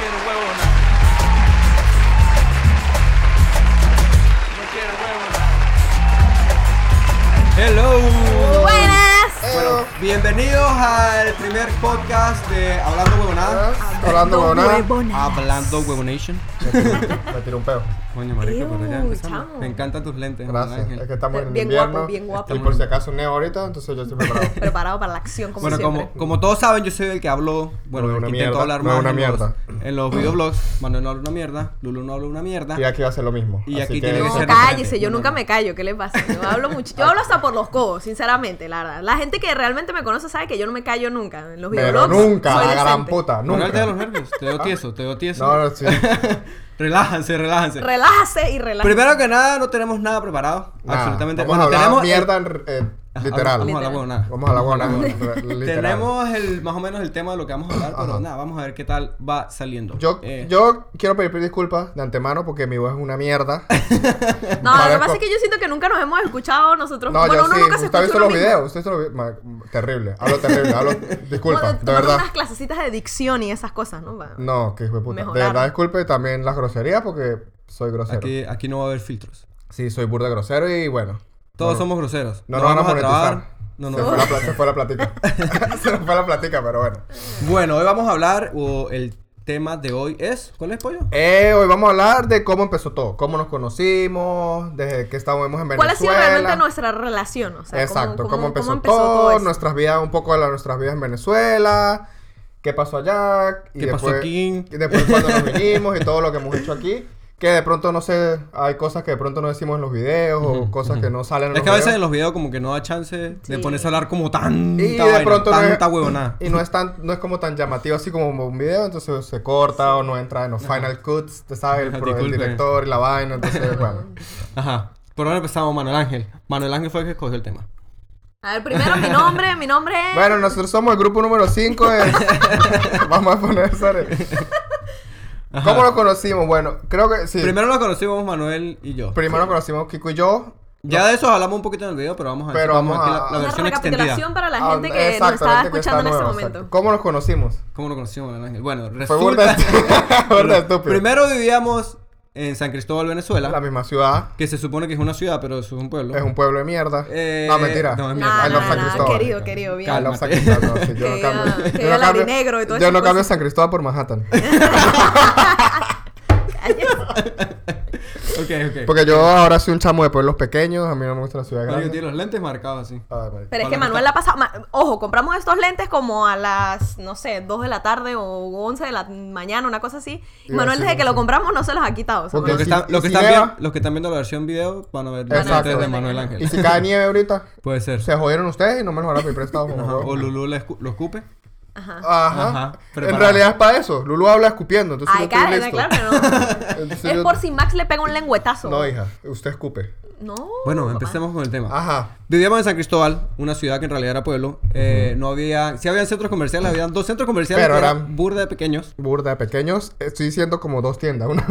quiero huevona. No quiero huevona. Hello. Buenas. Bueno, bienvenidos al primer podcast de Hablando Huevonadas. Hablando Huevonation. Me tiró un peo. Coño, marico, pero ya empezamos. chamo. Me encantan tus lentes, Gracias. Ángel. Es que estamos en Bien invierno. guapo, bien guapo. Y por si acaso neo ahorita, entonces yo estoy preparado. Preparado para la acción, como Bueno, siempre. como todos saben, yo soy el que hablo, bueno, No, el una que intento mierda, hablar no, más una en mierda. en los videoblogs. Manuel no habla una mierda, Lulu no habla una mierda. Y aquí va a ser lo mismo. Y Así aquí que tiene que No, ser cállese, diferente. yo No, nunca no. me callo, ¿qué le pasa? Yo hablo mucho, yo hablo hasta por los codos, sinceramente, la verdad. La gente que realmente me conoce sabe que yo no me callo nunca. En los Pero videoblogs nunca, soy la gran decente. puta, Manuel, te da los nunca. nervios, te veo tieso, te veo tieso. No, sí. Relájense. Relájase y relájase. Primero que nada, no tenemos nada preparado. Nada. Absolutamente. Vamos a hablar tenemos mierda literal. Vamos a hablar huevonada. Vamos a la buena. Literal. Tenemos más o menos el tema de lo que vamos a hablar, pero Ajá. nada, vamos a ver qué tal va saliendo. Yo quiero pedir disculpas de antemano porque mi voz es una mierda. No, lo que Parezco- pasa es que yo siento que nunca nos hemos escuchado nosotros. No, bueno, yo uno sí. nunca se ¿Usted ha escucha visto uno los mismo. videos? Terrible. Hablo. Disculpa, Bueno, de tomando verdad. unas clasecitas de dicción y esas cosas, ¿no? No, que hijo de puta. De Mejorar. verdad, disculpe también las groserías porque soy grosero. Aquí no va a haber filtros. Sí, soy burda grosero y bueno. Todos no- somos groseros. No nos van a monetizar. trabar. No, no. Se fue la platica. Se nos fue la platica, pero bueno. Bueno, hoy vamos a hablar, o el tema de hoy es... ¿Cuál es, pollo? Hoy vamos a hablar de cómo empezó todo. Cómo nos conocimos, desde que estábamos en Venezuela. ¿Cuál ha sido realmente nuestra relación? O sea, Exacto, cómo empezó todo todo, eso? nuestras vidas, un poco de nuestras vidas en Venezuela, qué pasó allá, y ¿Qué pasó después, aquí? y después cuando nos vinimos y todo lo que hemos hecho aquí, que de pronto no sé, hay cosas que de pronto no decimos en los videos o cosas que no salen en Es los que a veces videos. en los videos como que no da chance de Sí. ponerse a hablar como tanta Y de vaina, pronto no es- tanta huevonada. Y no es como tan llamativo así como un video, entonces se corta o no entra en los final cuts, te sabes, el Disculpe. director y la vaina, entonces bueno. Ajá. Por ahora empezamos Manuel Ángel. Manuel Ángel fue el que escogió el tema. A ver, primero mi nombre es... Bueno, nosotros somos el grupo número 5 Vamos a poner sobre... Ajá. ¿Cómo nos conocimos? Bueno, creo que sí. Primero nos conocimos Manuel y yo. Primero nos conocimos Kiko y yo. Ya de eso hablamos un poquito en el video, pero vamos a Pero vamos vamos aquí a- la Una versión extendida. recapitulación para la gente que nos Exacto, estaba la gente que escuchando en está este nueva, momento. exacto. ¿Cómo nos conocimos? ¿Cómo lo conocimos, Manuel Ángel? Bueno, Fue burda resulta... burda estúpido. Primero vivíamos en San Cristóbal, Venezuela. La misma ciudad. Que se supone que es una ciudad, pero eso es un pueblo. Es un pueblo de mierda. No, mentira. no, es mierda. I love San Cristóbal. Querido, bien. I love San Cálmate. Cristóbal. No, sí, yo no Que cambio. viva- que Yo viva no el cambio- arinegro y todo Yo eso, no cambio pues. San Cristóbal por Manhattan. Ok. Porque yo ahora soy un chamo de pueblos pequeños. A mí no me gusta la ciudad Marico, grande. tiene los lentes marcados así. Ay, marico. Pero es que Hola, Manuel la ha pasado... Ojo, compramos estos lentes como a las, no sé, 2 de la tarde o 11 de la mañana, una cosa así. Y Iba a Manuel decir desde que lo eso. compramos no se los ha quitado. O sea, Porque Los que, Manuel- si- están, los, que y si están leva- bien- los que están viendo la versión video van a ver los Exacto. lentes de Manuel Ángel. Y si cae nieve ahorita, Puede ser. se jodieron ustedes y no me los van a pedir prestado. Ajá. O Lulu lo escupe. Ajá. Ajá. Ajá, En preparado. realidad es para eso. Lulu habla escupiendo, entonces Ay, yo estoy Karen, listo. claro que no. Entonces Es yo- por si Max le pega un lengüetazo. No, hija. Usted escupe. No. Bueno, papá. empecemos con el tema. Ajá. Vivíamos en San Cristóbal, una ciudad que en realidad era pueblo. No había... Sí habían centros comerciales, habían 2 centros comerciales, Pero que eran eran- burda de pequeños. Burda de pequeños. Estoy diciendo como 2 tiendas. Una...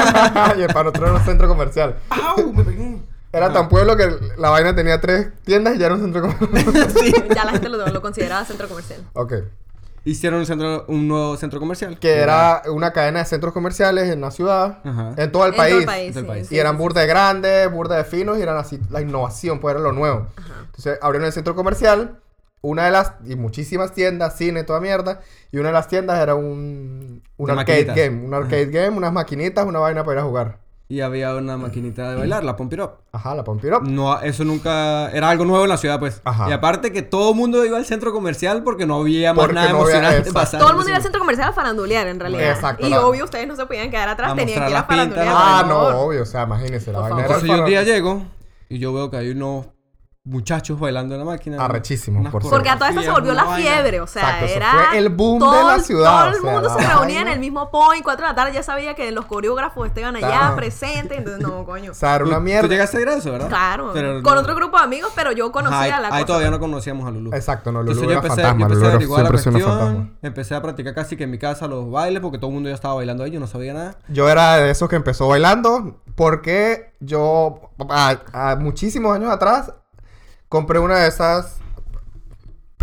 y para nosotros era un centro comercial. ¡Au! Me pegué. Era tan pueblo que la vaina tenía 3 tiendas y ya era un centro comercial. Ya la gente lo consideraba centro comercial. Ok. Hicieron un nuevo centro comercial. Que era una cadena de centros comerciales en la ciudad. Ajá. En todo el En todo país. el país, Del sí, país. sí, Y eran sí, burda de grandes, burda de finos y eran así la innovación, pues era lo nuevo. Entonces abrieron el centro comercial, una de las, y muchísimas tiendas, cine, toda mierda, y una de las tiendas era un De arcade maquinitas. game, un arcade game, unas maquinitas, una vaina para ir a jugar. Y había una maquinita de bailar, la Pump It Up. Ajá, la Pump It Up. No, eso nunca... Era algo nuevo en la ciudad, pues. Ajá. Y aparte que todo el mundo iba al centro comercial porque no había más Porque nada no había- emocionante exacto. pasando. Todo el mundo iba al centro comercial a farandulear, en realidad. Exacto, Y la- obvio, ustedes no se podían quedar atrás, A tenían mostrar que ir a las pintas, farandulear. Ah, por no, favor. obvio, o sea, imagínense, la Por vaina favor. era Entonces yo un día para- llego y yo veo que hay unos muchachos bailando en la máquina. Arrechísimos, Unas por cierto. Porque a toda esta se volvió una la vaina. fiebre, o sea, Exacto, eso era... fue el boom de la ciudad, Todo o el sea, mundo la se reunía en vaina. el mismo point, 4 de la tarde, ya sabía que los coreógrafos estaban allá Claro. presentes, entonces no, coño. O sea, era una Tú mierda. llegaste a ir a eso, ¿verdad? Claro, Pero con no- otro grupo de amigos, pero yo conocía Ajá, la ahí cosa. todavía no conocíamos a Lulu. Exacto, no, Entonces Lulu yo era empecé, fantasma, yo Lulu empecé a era averiguar la siempre siendo fantasma. cuestión. Empecé a practicar casi que en mi casa los bailes porque todo el mundo ya estaba bailando ahí, yo no sabía nada. Yo era de esos que empezó bailando porque muchísimos años atrás compré una de esas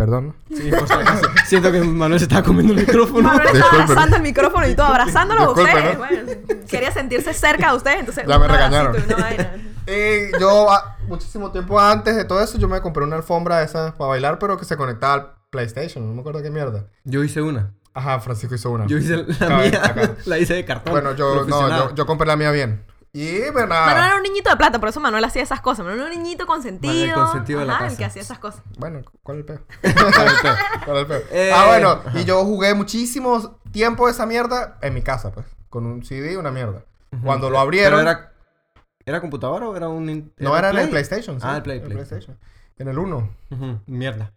Perdón. Sí, por si acaso. Siento que Manuel se estaba comiendo el micrófono. Manuel estaba Disculpen. abrazando el micrófono y todo, abrazándolo a Disculpen, ustedes. ¿no? Bueno, quería sentirse cerca de ustedes, entonces Ya me un abracito regañaron. y una vaina. Yo, muchísimo tiempo antes de todo eso, yo me compré una alfombra de esas para bailar, pero que se conectaba al PlayStation. No me acuerdo qué mierda. Yo hice una. Ajá, Francisco hizo una. Yo hice la Acá, mía. acá. La hice de cartón. Bueno, yo compré la mía bien. Y pues Manuel nada. era un niñito de plata, por eso Manuel hacía esas cosas. Manuel era un niñito consentido. Manuel consentido de la Ajá, el casa. que hacía esas cosas. Bueno, ¿cuál es el peo? ¿Cuál es el peo? Bueno, y yo jugué muchísimo tiempo esa mierda en mi casa, pues. Con un CD y una mierda. Cuando lo abrieron. ¿Pero era computadora o era un... No, era en Play? el PlayStation, sí. Ah, el Play. PlayStation. En el 1. Mierda.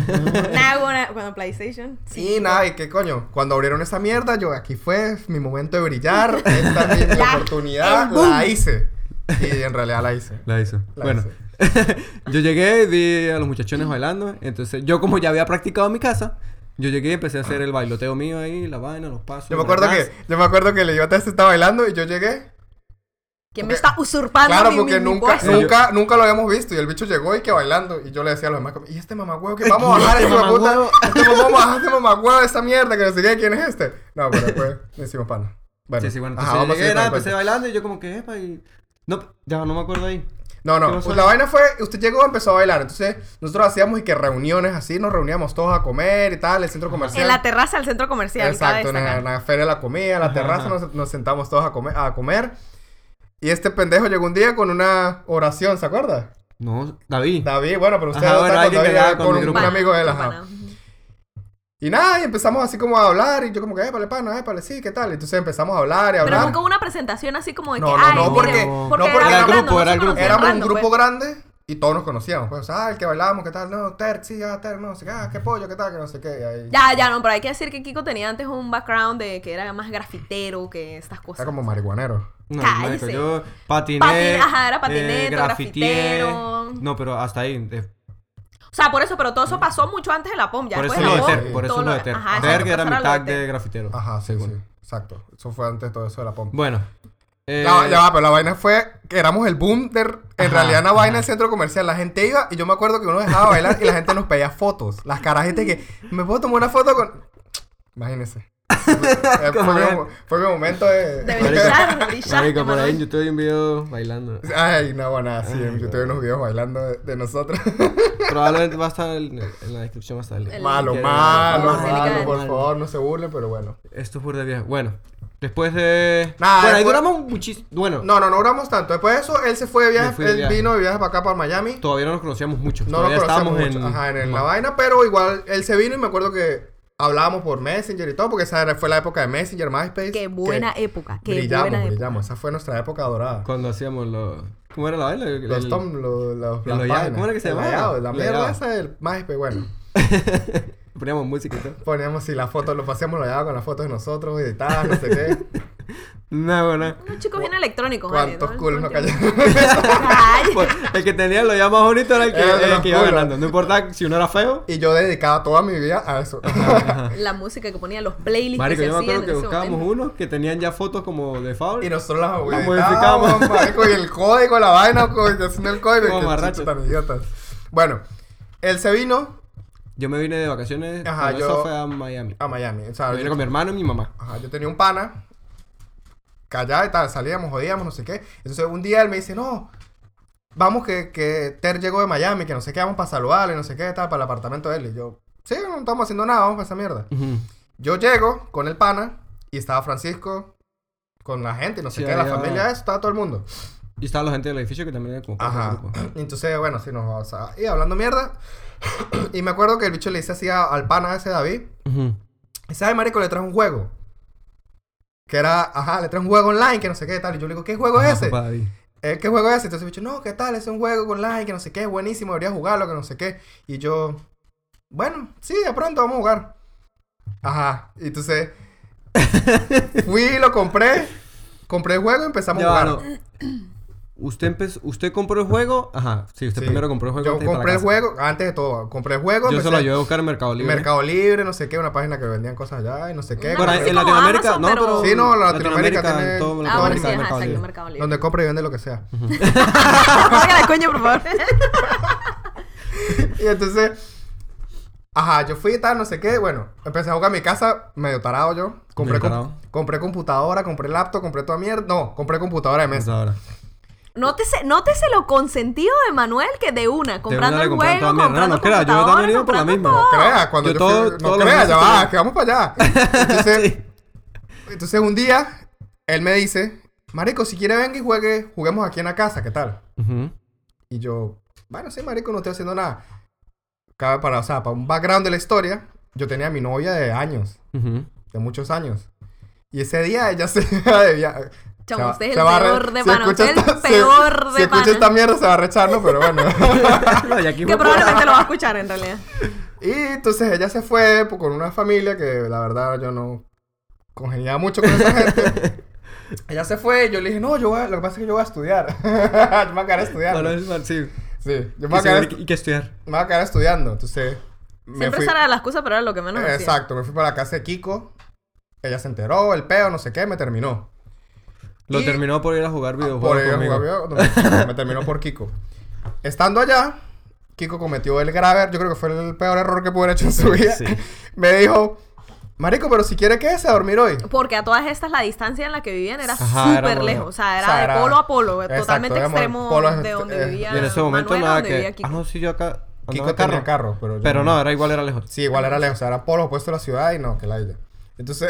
Nada, cuando PlayStation. Sí, nada, y qué coño. Cuando abrieron esa mierda, yo aquí fue mi momento de brillar. Esta es mi Ya, oportunidad. el boom. La hice. Y en realidad la hice. La hizo. La Bueno. Yo llegué, vi a los muchachones bailando. Entonces, yo como ya había practicado en mi casa, yo llegué y empecé a hacer el bailoteo mío ahí, la vaina, los pasos. Yo me acuerdo que el idiota este estaba bailando y yo llegué. ¿Quién me está usurpando Claro, mi porque mi nunca, puesto? nunca lo habíamos visto. Y el bicho llegó y que bailando. Y yo le decía a los demás, ¿y este mamagüevo que vamos a bajar? ¿Quién es Este este puta, mamagüevo? este mamagüevo de esa mierda que no sé qué, ¿quién es este? No, pero después le hicimos pana. Bueno, Sí, bueno. ajá, Entonces, vamos a llegué, seguir con nada, el empecé cuento. bailando y yo como que, epa, y... No, ya no me acuerdo ahí. No, ¿Qué no, pasó? pues la vaina fue, usted llegó y empezó a bailar. Entonces, nosotros hacíamos y que reuniones así, nos reuníamos todos a comer y tal, el centro comercial. En la terraza del centro comercial. Exacto, cabe destacar. en la feria de la comida, en la Ajá, terraza ajá. nos sentamos todos a comer. Y este pendejo llegó un día con una oración, ¿se acuerda? No, David. David, bueno, pero usted Ajá, no bueno, está con alguien que David, andaba era con con mi un grupo. amigo de él, Pana, ajá. pana. Ujú. Y nada, y empezamos así como a hablar, y yo como que, épale, pana, épale, sí, ¿qué tal? Entonces empezamos a hablar y a Pero hablar. nunca hubo una presentación así como de que. No, no, ay, no, miren, porque- no, porque porque era era el random, grupo, no era se el grupo. conocían Éramos un random, grupo pues. grande y todos nos conocíamos. Pues, el que bailábamos, ¿qué tal? No, Ter, sí, Ter, no sé qué, qué pollo, ¿qué tal? Que no sé qué. Y ahí, Ya, no, pero hay que decir que Kiko tenía antes un background de que era más grafitero que estas cosas. era como marihuanero. No, Cállese. marico, yo patiné. Ajá, era patineto, grafiteé. grafitero. No, pero hasta ahí. O sea, por eso, pero todo eso pasó mucho antes de la POM. Ya Por eso después de lo la de POM, Ter. Por eso todo lo de Ter. Ajá, Ter, exacto, que era pasar a lo mitad de Ter. de grafitero. Ajá, sí, según. sí, exacto. Eso fue antes de todo eso de la pompa. Bueno. Ya va, pero la vaina fue que éramos el boom de... En Ajá, realidad, una vaina ajá. en el centro comercial. La gente iba y yo me acuerdo que uno dejaba bailar y la gente nos pedía fotos. Las carajitas que... ¿Me puedo tomar una foto con...? Imagínense. Fue mi momento de... De brillar, Marico, por ahí en Manuel. YouTube hay un video bailando. Ay, no, bueno, nada, sí. Ay, Yo tuve unos videos bailando de nosotros. Probablemente va a estar en la descripción, va a estar el link. Malo, Ya, malo, Vamos a malo. dedicar- Por favor, no se burlen, pero bueno. Esto es de viaje. Bueno, después de... Nada, bueno, ahí después- duramos muchísimo. Bueno, No duramos tanto. Después de eso, él se fue de Me viaje. fui de Él viaje. vino de viaje para acá, para Miami. todavía no nos conocíamos mucho. No nos Todavía conocíamos estábamos mucho. Ajá, en la Ajá. vaina, pero igual él se vino y me acuerdo que hablábamos por Messenger y todo, porque fue la época de Messenger, MySpace. Qué buena que época. Qué buena época. brillamos. Esa fue nuestra época dorada. Cuando hacíamos los... ¿Cómo era la vaina? Los Tom, los los las layout, vainas. ¿cómo era que se El llamaba? layout, la mierda Layout. esa del MySpace, bueno. Poníamos música y todo. Poníamos si las fotos, lo hacíamos layout con las fotos de nosotros, editadas, no sé qué. No, bueno. Unos chicos bien electrónicos, ¿vale? Cuántos ¿no? culos nos Todo el cayeron. tiempo. Ay. Pues, el que tenía lo ya más bonito era el Era de los que iba culos. ganando. No importa si uno era feo. Y yo dedicaba toda mi vida a eso. La música que ponía, los playlists Marico, que se yo me hacían acuerdo que en ese buscábamos momento. unos que tenían ya fotos como de Fabri. Y nosotros las modificamos. modificábamos, marico, y el código, la vaina, haciendo el código. Como que marracho. chucha tan idiotas. Bueno, él se vino Yo me vine de vacaciones. Ajá, cuando yo- eso fue a Miami. a Miami. O sea, Me vine con mi hermano y mi mamá. ajá, yo tenía un pana, callado y tal, salíamos, jodíamos, no sé qué. Entonces un día él me dice, no, vamos que Ter llegó de Miami, que no sé qué, vamos para saludarle, no sé qué, tal, para el apartamento de él. Y yo, sí, no estamos haciendo nada, vamos para esa mierda. Ujú. Yo llego con el pana y estaba Francisco con la gente, no sé Sí, qué, la había- familia, eso, estaba todo el mundo. Y estaba la gente del edificio que también era como parte del Ajá. grupo. Y entonces, bueno, sí, nos vamos a ir hablando mierda. Y me acuerdo que el bicho le dice así al pana ese David. Ujú. Dice, ay, marico, le traje un juego. Que era, ajá, le traje un juego online, que no sé qué, tal. Y yo le digo, ¿qué juego es Ajá, ese? papá David. ¿Qué juego es ese? Entonces el bicho, no, ¿qué tal? Es un juego online, que no sé qué, buenísimo, deberías jugarlo, que no sé qué. Y yo, bueno, sí, de pronto vamos a jugar. Ajá. Y entonces, fui y lo compré. Compré el juego y empezamos Ya a va, jugar. no. ¿Usted compró el juego? Ajá. Sí, usted Sí. primero compró el juego. Yo antes de ir para compré el casa. juego, antes de todo, compré el juego. Yo se empecé- lo ayudé a buscar en Mercado Libre. Mercado Libre, no sé qué, una página que vendían cosas allá y no sé qué. Una Bueno, así en como Latinoamérica, Amazon, no, pero- pero... Sí, no, Latinoamérica tiene- en todo Ah, bueno, sí, Latinoamérica ajá, hay Mercado exacto, Libre. Mercado Libre. Donde compra y vende lo que sea. Póngale coño, por favor. Y entonces, Ajá, yo fui y tal, no sé qué. Bueno, empecé a jugar en mi casa, medio tarado yo. Compré, Medio tarado. compré computadora, compré laptop, compré toda mierda. No, compré computadora de mesa. Ahora. Nótese lo consentido de Manuel que de una, comprando le el compraron juego, toda mierda. comprando No, crea, yo computadora, también iba por la comprando misma. todo. No creas, cuando Yo yo, todo- fui... todos No los creas, meses ya va, estoy- que vamos para allá. Entonces, Sí. entonces un día, él me dice... Marico, si quiere venga y juguemos aquí en la casa, ¿qué tal? Ujú. Y yo... Bueno, sí, marico, no estoy haciendo nada. O sea, para un background de la historia, yo tenía a mi novia de años. Ujú. De muchos años. Y ese día ella se iba de viaje. Chamo, usted es se el va a peor de si pana. escucha Usted es el esta- peor si de escucha pana. esta mierda se va a rechar, ¿no? Pero bueno. No, y aquí Que fue- probablemente lo va a escuchar en realidad. Y entonces ella se fue pues, con una familia que la verdad yo no congeniaba mucho con esa gente. Ella se fue y yo le dije, no, lo que pasa es que yo voy a estudiar. Yo me voy a quedar estudiando. Bueno, es mal, sí. Sí, yo me voy a quedar, Y que estudiar. me voy a quedar estudiando. Entonces, Siempre esa era la excusa, pero era lo que menos hacía. Exacto, me fui para la casa de Kiko. Ella se enteró, el peo, no sé qué, me terminó. Lo Y- terminó por ir a jugar Por videojuegos ella conmigo. me terminó por Kiko. Estando allá, Kiko cometió el grave, yo creo que fue el peor error que pudo haber hecho en su vida. Sí. Me dijo, marico, pero si quiere quédese a dormir hoy. Porque a todas estas la distancia en la que vivían era Ajá, súper era- lejos. O sea, era o sea, de era- polo a polo. Exacto, Totalmente digamos, extremo polo es- de donde vivía Y en ese momento Manuel a nada donde vivía que... Kiko. Ah, no, sí, yo acá... Kiko andaba tenía carro, pero yo Pero no, era igual, era lejos. Sí, igual era lejos, o sea, era polos opuestos a la ciudad y no, que la ella. Entonces,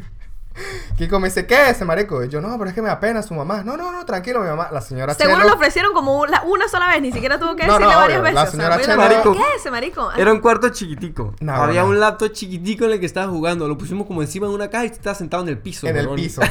Kiko me dice, ¿qué es ese marico? Y yo, no, pero es que me da pena su mamá. No, tranquilo, mi mamá. La señora Seguro Chelo... lo ofrecieron como una sola vez, ni siquiera tuvo que No, decirle no, varias obvio, veces. la O sea, señora fue Chelo- la- Marico. ¿Qué es ese marico? Era un cuarto chiquitico. No, Había no. un laptop chiquitico en el que estaba jugando. Lo pusimos como encima de una caja y estaba sentado en el piso. En el huevón. piso.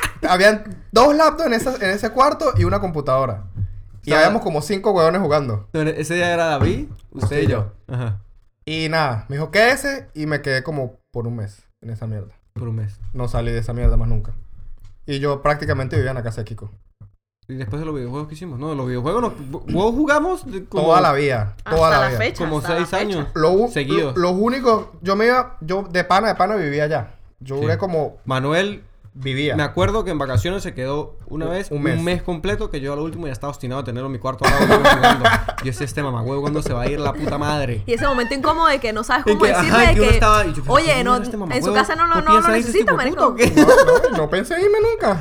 Habían 2 laptops en ese cuarto y una computadora. Y Estaba- habíamos como 5 huevones jugando. No, ese día era David, usted Sí, y yo. Ajá. Y nada, me dijo, quédese. Y me quedé como por un mes en esa mierda. Por un mes. No salí de esa mierda más nunca. Y yo prácticamente vivía en la casa de Kiko. Y después de los videojuegos que hicimos. No, los videojuegos jugamos como, Toda la vida. Toda Hasta la la vida. fecha. como hasta la 6 fecha. años. Seguidos. Los únicos... Yo de pana vivía allá. Yo Sí. duré como... Manuel, Vivía. me acuerdo que en vacaciones se quedó una vez, un un mes. mes completo, que yo al último ya estaba obstinado a tenerlo en mi cuarto al lado mío jugando. Yo decía, este mamagüevo, ¿cuándo se va a ir la puta madre? Y ese momento incómodo de que no sabes En cómo que, ajá, decirle en de que uno que, estaba- y yo, pero oye, ¿cómo no, era este en su mamahuevo? casa no ¿No lo piensa irse necesito, este hijo marico. de puta No pensé irme nunca.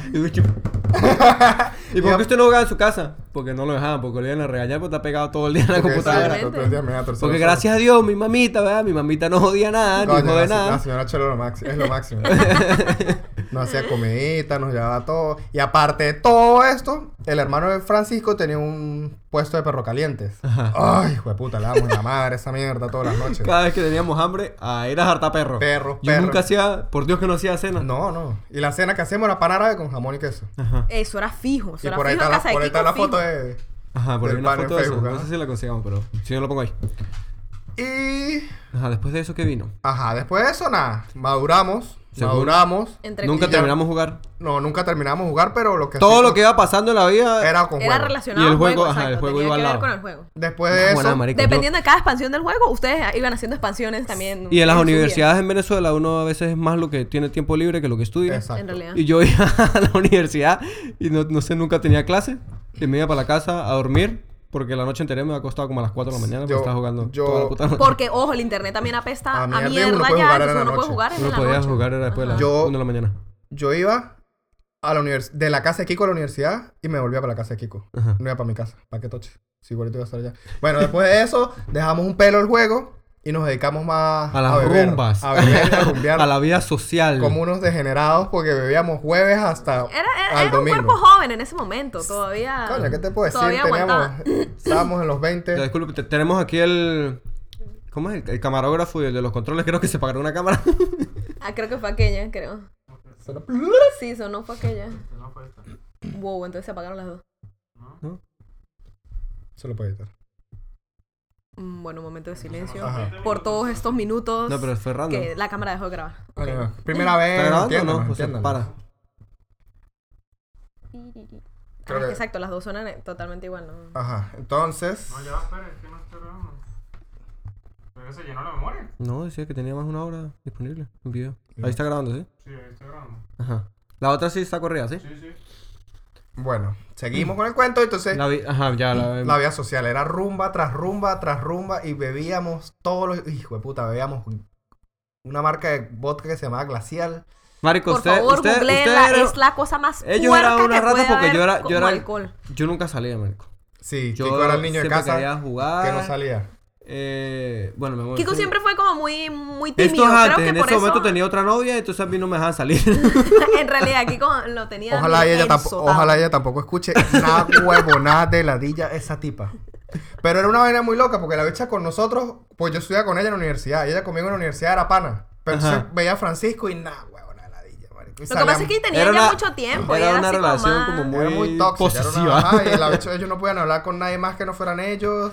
¿Y por qué usted no jugaba en su casa? Porque no lo dejaban, porque lo iban a regañar porque está pegado todo el día en la Porque computadora. exacto. todo el día me iba a torcer Porque los ojos. gracias a Dios, mi mamita, ¿verdad? Mi mamita no jodía nada, Coño, ni jode la nada. señora Chelo es lo máximo. Nos hacía comidita, nos llevaba todo. Y aparte de todo esto, el hermano de Francisco tenía un puesto de perro calientes. Ajá. Ay, hijo de puta, le damos en la madre esa mierda todas las noches. Cada vez que teníamos hambre, a ir a hartar perro. Perro, Yo perro. nunca hacía, por Dios que no hacía cena. No. Y la cena que hacemos era pan árabe con jamón y queso. Ajá. Eso era fijo. Eso Y era por ahí fijo está en la, casa de por ahí está Kiko, la foto fijo. de... Ajá, por ahí Del una pan en foto de eso. Facebook, No ajá. sé si la consigamos, pero si no lo pongo ahí. Y... Ajá, después de eso, ¿qué vino? Ajá, después de eso, nada. Maduramos. Seguro. Entre Nunca comillas. terminamos de jugar. No, nunca terminamos de jugar, pero lo que Todo hacíamos lo que iba pasando en la vida era con Era juego. relacionado Y el al juego, juego, ajá, exacto, el juego tenía iba al que ver lado. con el juego. Después de Buena, eso... marico. Dependiendo de cada expansión del juego, ustedes iban haciendo expansiones también. Y en las su vida, universidades en Venezuela uno a veces es más lo que tiene tiempo libre que lo que estudia. Exacto. En realidad. Y yo iba a la universidad y no sé, nunca tenía clase. Y me iba para la casa a dormir. Porque la noche entera me había acostado como a las 4 de la mañana. Porque Yo- estaba jugando yo- toda la puta noche. Porque, ojo, el internet también apesta A a mierda, mierda, uno puede ya, jugar en entonces la uno puede noche. jugar en Uno la podía noche. jugar era después de las Yo- 1 de la mañana. Yo iba a la de la casa de Kiko a la universidad y me volvía para la casa de Kiko. Ajá. No iba para mi casa. ¿Para qué toche? Si igualito iba a estar allá. Bueno, después de eso, dejamos un pelo el juego y nos dedicamos más A las beber, rumbas. A beber y a rumbear. A la vida social. Como unos degenerados porque bebíamos jueves hasta al Era un domingo. cuerpo joven en ese momento, todavía. Coño, ¿qué te puedo decir? Todavía aguantaba. Estábamos en los 20. Ya, disculpe, tenemos aquí el... ¿Cómo es? El camarógrafo y el de los controles. Creo que se pagaron una cámara. Ah, creo que fue aquella, creo. Sí, sonó fue aquella. Wow, entonces se apagaron las dos. ¿No? Se lo puede editar. Bueno, un momento de silencio. Ajá. Por todos estos minutos No, pero fue random. que la cámara dejó de grabar. Ok. Bueno, primera vez. ¿Está grabando o entiéndanos, no? O sea, entiéndanos. para. Creo Es que que- exacto, las dos suenan totalmente igual, ¿no? Ajá, entonces. No, ya, espera, es que no estoy grabando. Pero que se llenó la memoria. No, decía que tenía más de una hora disponible en video. Ahí está grabando, ¿sí? Sí, ahí está grabando. Ajá. La otra sí está corrida, ¿sí? Sí, sí. Bueno, seguimos con el cuento. Entonces, Ajá, ya la vida social era rumba tras rumba tras rumba. Y bebíamos todos los... Hijo de puta, bebíamos una marca de vodka que se llamaba Glacial. Marico, Por favor, googleenla. Es la cosa más Ellos eran puerca una que rata puede porque haber yo era... como Yo era... alcohol. Yo nunca salía, marico. Sí, Yo Kiko era el niño de siempre casa quería jugar. que no salía. Bueno, mi amor. Kiko eso- siempre fue como muy Esto tímido. es Creo antes, que en por ese eso... momento tenía otra novia, entonces a mí no me dejaban salir. En realidad, Kiko lo tenía Ojalá bien ella, ensotado. ojalá ella tampoco escuche nada huevo, nada de ladilla esa tipa. Pero era una vaina muy loca porque la bicha con nosotros, pues yo estudiaba con ella en la universidad y ella conmigo en la universidad era pana. Pero Ajá. entonces veía a Francisco y nada, huevo, nada de ladilla, marico. Y Lo que pasa es que tenía Era ya una- mucho tiempo. y era una así relación más- como muy- Era muy tóxica. posesiva. Ajá, y la bicha, ellos no podían hablar con nadie más que no fueran ellos.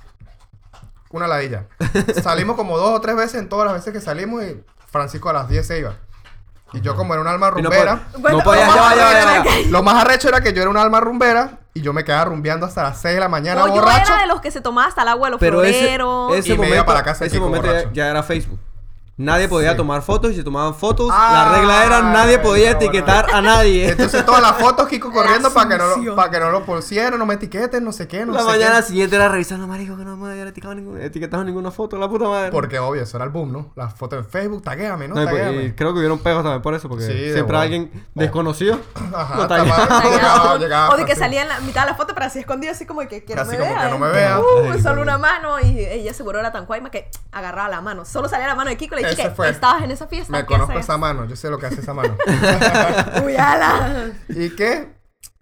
Una ladilla. Salimos como 2 o 3 veces en todas las veces que salimos y Francisco a las 10 se iba. Y yo como era un alma Y no rumbera... Bueno, no podía, lo más ya. arrecho- Lo más arrecho era que yo era un alma rumbera y yo me quedaba rumbeando hasta las 6 de la mañana O yo borracho. era de los que se tomaba hasta el agua de los Pero floreros. ese Y me iba momento, para la casa de ese Kiko momento borracho. ya era Facebook. Nadie podía Sí. tomar fotos y si tomaban fotos, Ah, la regla era nadie podía bueno, etiquetar a nadie. Entonces todas las fotos Kiko corriendo para sucio. que no lo pusieran, no me etiqueten, no sé qué, no La sé mañana qué. siguiente era revisando, marico, que no me había etiquetado ninguna foto, la puta madre. Porque obvio, eso era el boom, ¿no? Las fotos en Facebook, taguéame, ¿no? No, y Taguéame. creo que hubieron pegos también por eso, porque Sí, de siempre bola. alguien desconocido. Ajá, lo está tagueaba. mal. Tagueado. Llegaba O de que Francisco. salía en la mitad de la foto, pero así escondido, así como que no Así me como vea. que no me vea. Ay, Solo no. una mano. Y ella seguro era tan cuaima que agarraba la mano. Solo salía la mano de Kiko y le dije Ese que fue. estabas en esa fiesta. Me ¿qué conozco haces? esa mano, yo sé lo que hace esa mano. Uy, ala. ¿Y qué?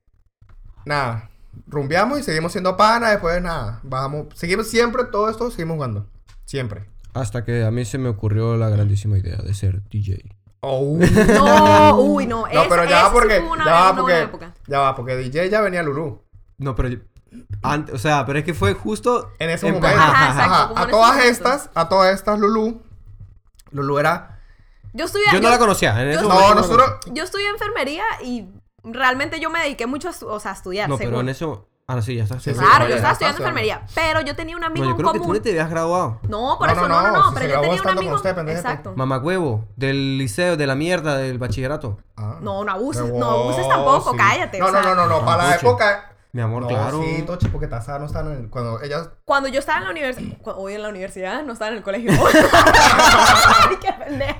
Nada. Rumbeamos y seguimos siendo panas, después nada. Bajamos. Seguimos siempre, todo esto, seguimos jugando. Siempre. Hasta que a mí se me ocurrió la grandísima idea de ser DJ. Oh. No, uy, no. No, pero ya va porque. Una buena época. Ya va, porque DJ ya venía Lulú. No, pero antes, o sea, pero es que fue justo En ese en- momento. Ajá, exacto, como A en ese todas momento. estas, Lulú era. Yo estudié. Yo no la conocía. En ese yo- momento No, la nosotros. conocía. Yo estudié enfermería y realmente yo me dediqué mucho a estudiar. No, pero según. en eso. Ah, no, sí, ya está. Sí, sí, Claro, ya yo estaba está estudiando enfermería. Pero yo tenía un amigo No, yo en creo que tú común. ni te habías graduado. No, por No, eso no, no, si pero se yo grabó tenía un estando con amigo. usted, pendejo. Exacto. Mamagüevo, del liceo, de la mierda, del bachillerato. Ah. No, no abuses, De no abuses tampoco, sí. cállate. No, o sea, no, para la Tochi. época. Mi amor, No, claro. sí, Tochi, porque Taza no está en el. Cuando ella. Cuando yo estaba en la universidad, hoy en la universidad, no estaba en el colegio. Ay, qué pendeja.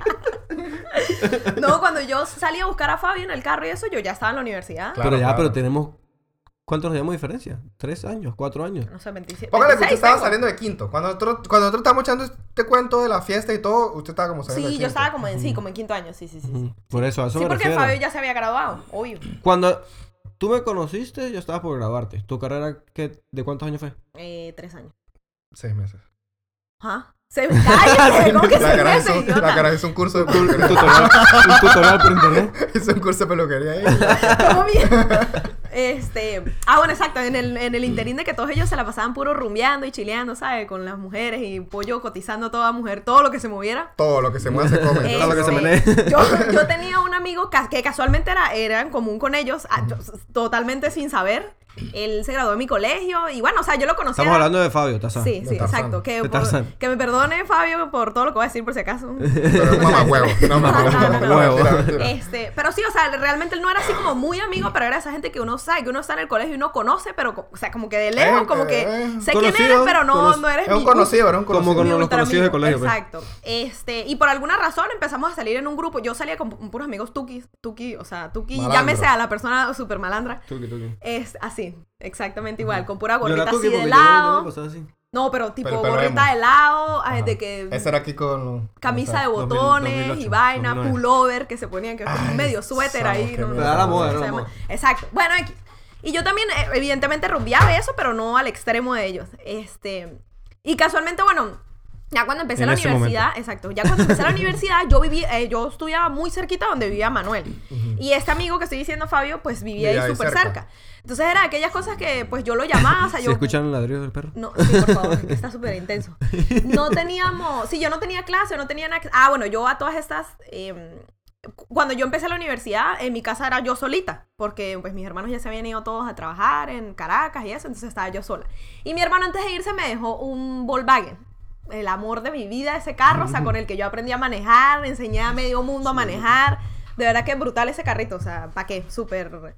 No, cuando yo salí a buscar a Fabio en el carro y eso, yo ya estaba en la universidad. Claro, pero ya, claro. pero tenemos... ¿Cuántos nos llevamos de diferencia? ¿3 años? ¿4 años? No sé, 27. Póngale que usted 26 estaba tengo. saliendo de quinto. Cuando nosotros estábamos echando este cuento de la fiesta y todo, usted estaba como saliendo de Sí, quinto. yo estaba como en, sí, como en quinto año, sí. Ujú. Por eso, a eso Sí, me porque refiero. Fabio ya se había graduado, obvio. Cuando tú me conociste, yo estaba por graduarte. ¿Tu carrera de cuántos años fue? 3 años. 6 meses. ¿Ah? ¡Cállate! ¿Cómo que La 6 cara meses, hizo, idiota? la cara hizo un curso de Un peluquería. tutorial por internet. Hizo un curso de peluquería ahí. ¿Cómo bien? Bueno, exacto, en el interín de que todos ellos se la pasaban puro rumbeando y chileando, ¿sabes? Con las mujeres y pollo cotizando a toda mujer, todo lo que se moviera. Todo lo que se mueve se come. Todo lo que se Este, menee. yo tenía un amigo que casualmente era en común con ellos, totalmente sin saber. Él se graduó de mi colegio y bueno, o sea, yo lo conocía. Estamos hablando de Fabio, Taza. Sí, de sí, Tarzán. exacto. De Tarzán. Que me perdone Fabio por todo lo que voy a decir por si acaso. Pero es un mamahuevo. No, No. Huevo. mentira. Pero sí, o sea, realmente él no era así como muy amigo, pero era esa gente que uno sabe, que uno está en el colegio y uno conoce, pero, o sea, como que de lejos, como que sé quién conocido, eres, pero no eres Es un mi conocido, era un Como conocido. con mi los ultra conocidos de amigo. colegio, pues. Exacto. Y por alguna razón empezamos a salir en un grupo. Yo salía con puros amigos tuki, o sea, tuki, Malandro. llámese a la persona súper malandra. Tuki. Es así, exactamente igual, con pura Yo era gorrita tuki así de porque yo me helado. pasaba así. No, pero tipo Pero gorrita emo. de helado, Ajá. de que Ese era aquí con... camisa de 2000, botones 2008, y vaina, 2009. pullover que se ponían, que Ay, medio suéter Samo, ahí. qué No, miedo. Era la moda, se era la llama. moda. Exacto. Bueno, y yo también, evidentemente, rumbeaba eso, pero no al extremo de ellos. Y casualmente, bueno, ya cuando empecé En la ese universidad, momento. exacto, ya cuando empecé la universidad, yo estudiaba muy cerquita donde vivía Manuel. Y este amigo que estoy diciendo, Fabio, pues vivía Vivía ahí ahí súper cerca. cerca. Entonces era aquellas cosas que, pues yo lo llamaba, o sea, ¿Se yo... escuchan el ladrido del perro? No, sí, por favor, que está súper intenso. No teníamos, sí, yo no tenía clase, no tenía nada. Bueno, yo a todas estas, cuando yo empecé la universidad, en mi casa era yo solita, porque pues mis hermanos ya se habían ido todos a trabajar en Caracas y eso, entonces estaba yo sola. Y mi hermano antes de irse me dejó un Volkswagen. El amor de mi vida, ese carro, o sea, con el que yo aprendí a manejar, enseñé a medio mundo a manejar. De verdad que brutal ese carrito, o sea, ¿para qué? Súper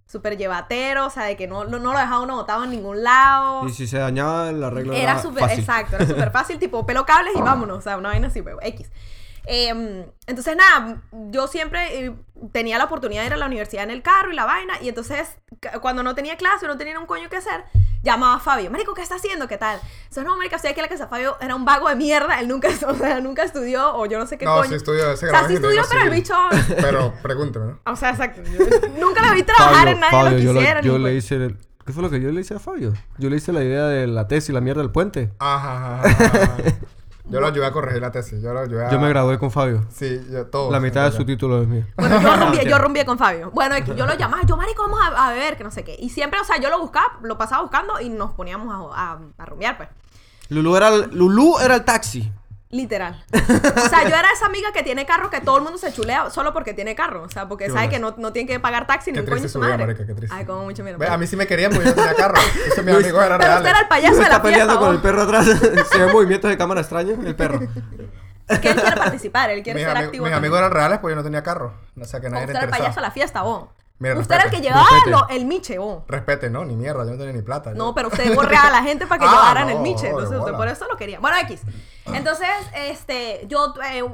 súper llevatero, o sea, de que no lo dejaba uno botado en ningún lado. Y si se dañaba, el arreglo era Era súper, fácil. exacto, era súper fácil, tipo, pelo cables y vámonos, o sea, una vaina así, pues, X. Entonces, nada, yo siempre tenía la oportunidad de ir a la universidad en el carro y la vaina, y entonces, cuando no tenía clase o no tenía un coño que hacer, llamaba a Fabio. Marico, ¿qué está haciendo? ¿Qué tal? Entonces, no, marica, estoy aquí en la casa. Fabio era un vago de mierda, él nunca, o sea, nunca estudió, o yo no sé qué No, coño. sí estudió, O sea, sí estudió, pero el bicho... Pero pregúnteme, ¿no? O sea, exacto. Yo nunca lo vi trabajar en nadie lo que hiciera. yo ni le pues. hice... ¿Qué fue lo que yo le hice a Fabio? Yo le hice la idea de la tesis, la mierda del puente. Ajá. Yo lo ayudé a corregir la tesis. Yo me gradué con Fabio. Sí, yo todo. La mitad de su título es mío. Bueno, yo rumbié con Fabio. Bueno, yo lo llamaba, yo, marico, vamos a beber, que no sé qué. Y siempre, o sea, yo lo buscaba, lo pasaba buscando y nos poníamos a rumbear, pues. Lulú era el taxi. Literal. O sea, yo era esa amiga que tiene carro que todo el mundo se chulea solo porque tiene carro. O sea, porque Qué sabe bueno. que no tiene que pagar taxi ni Qué un coño triste su su vida, madre. marica, qué triste. Ay, como mucho miedo. Ve, a mí sí me querían porque yo no tenía carro. Entonces mis amigos eran Pero usted reales. era el payaso de la Está fiesta. peleando con el vos. perro atrás. Se ven movimientos de cámara extraños. El perro. Es que él quiere participar, él quiere Mis, ser ami- activo. mis también. amigos eran reales porque yo no tenía carro. O sea que nadie Usted le era el payaso de interesaba. la fiesta, vos. Mira, Usted era el que respete. llevaba Respete. el miche, vos. Respete, no, ni mierda, yo no tenía ni plata. No, pero usted borreaba a la gente para que Ah, llevaran no, el miche. de Entonces usted bola. por eso lo quería. Bueno, X. Entonces, yo,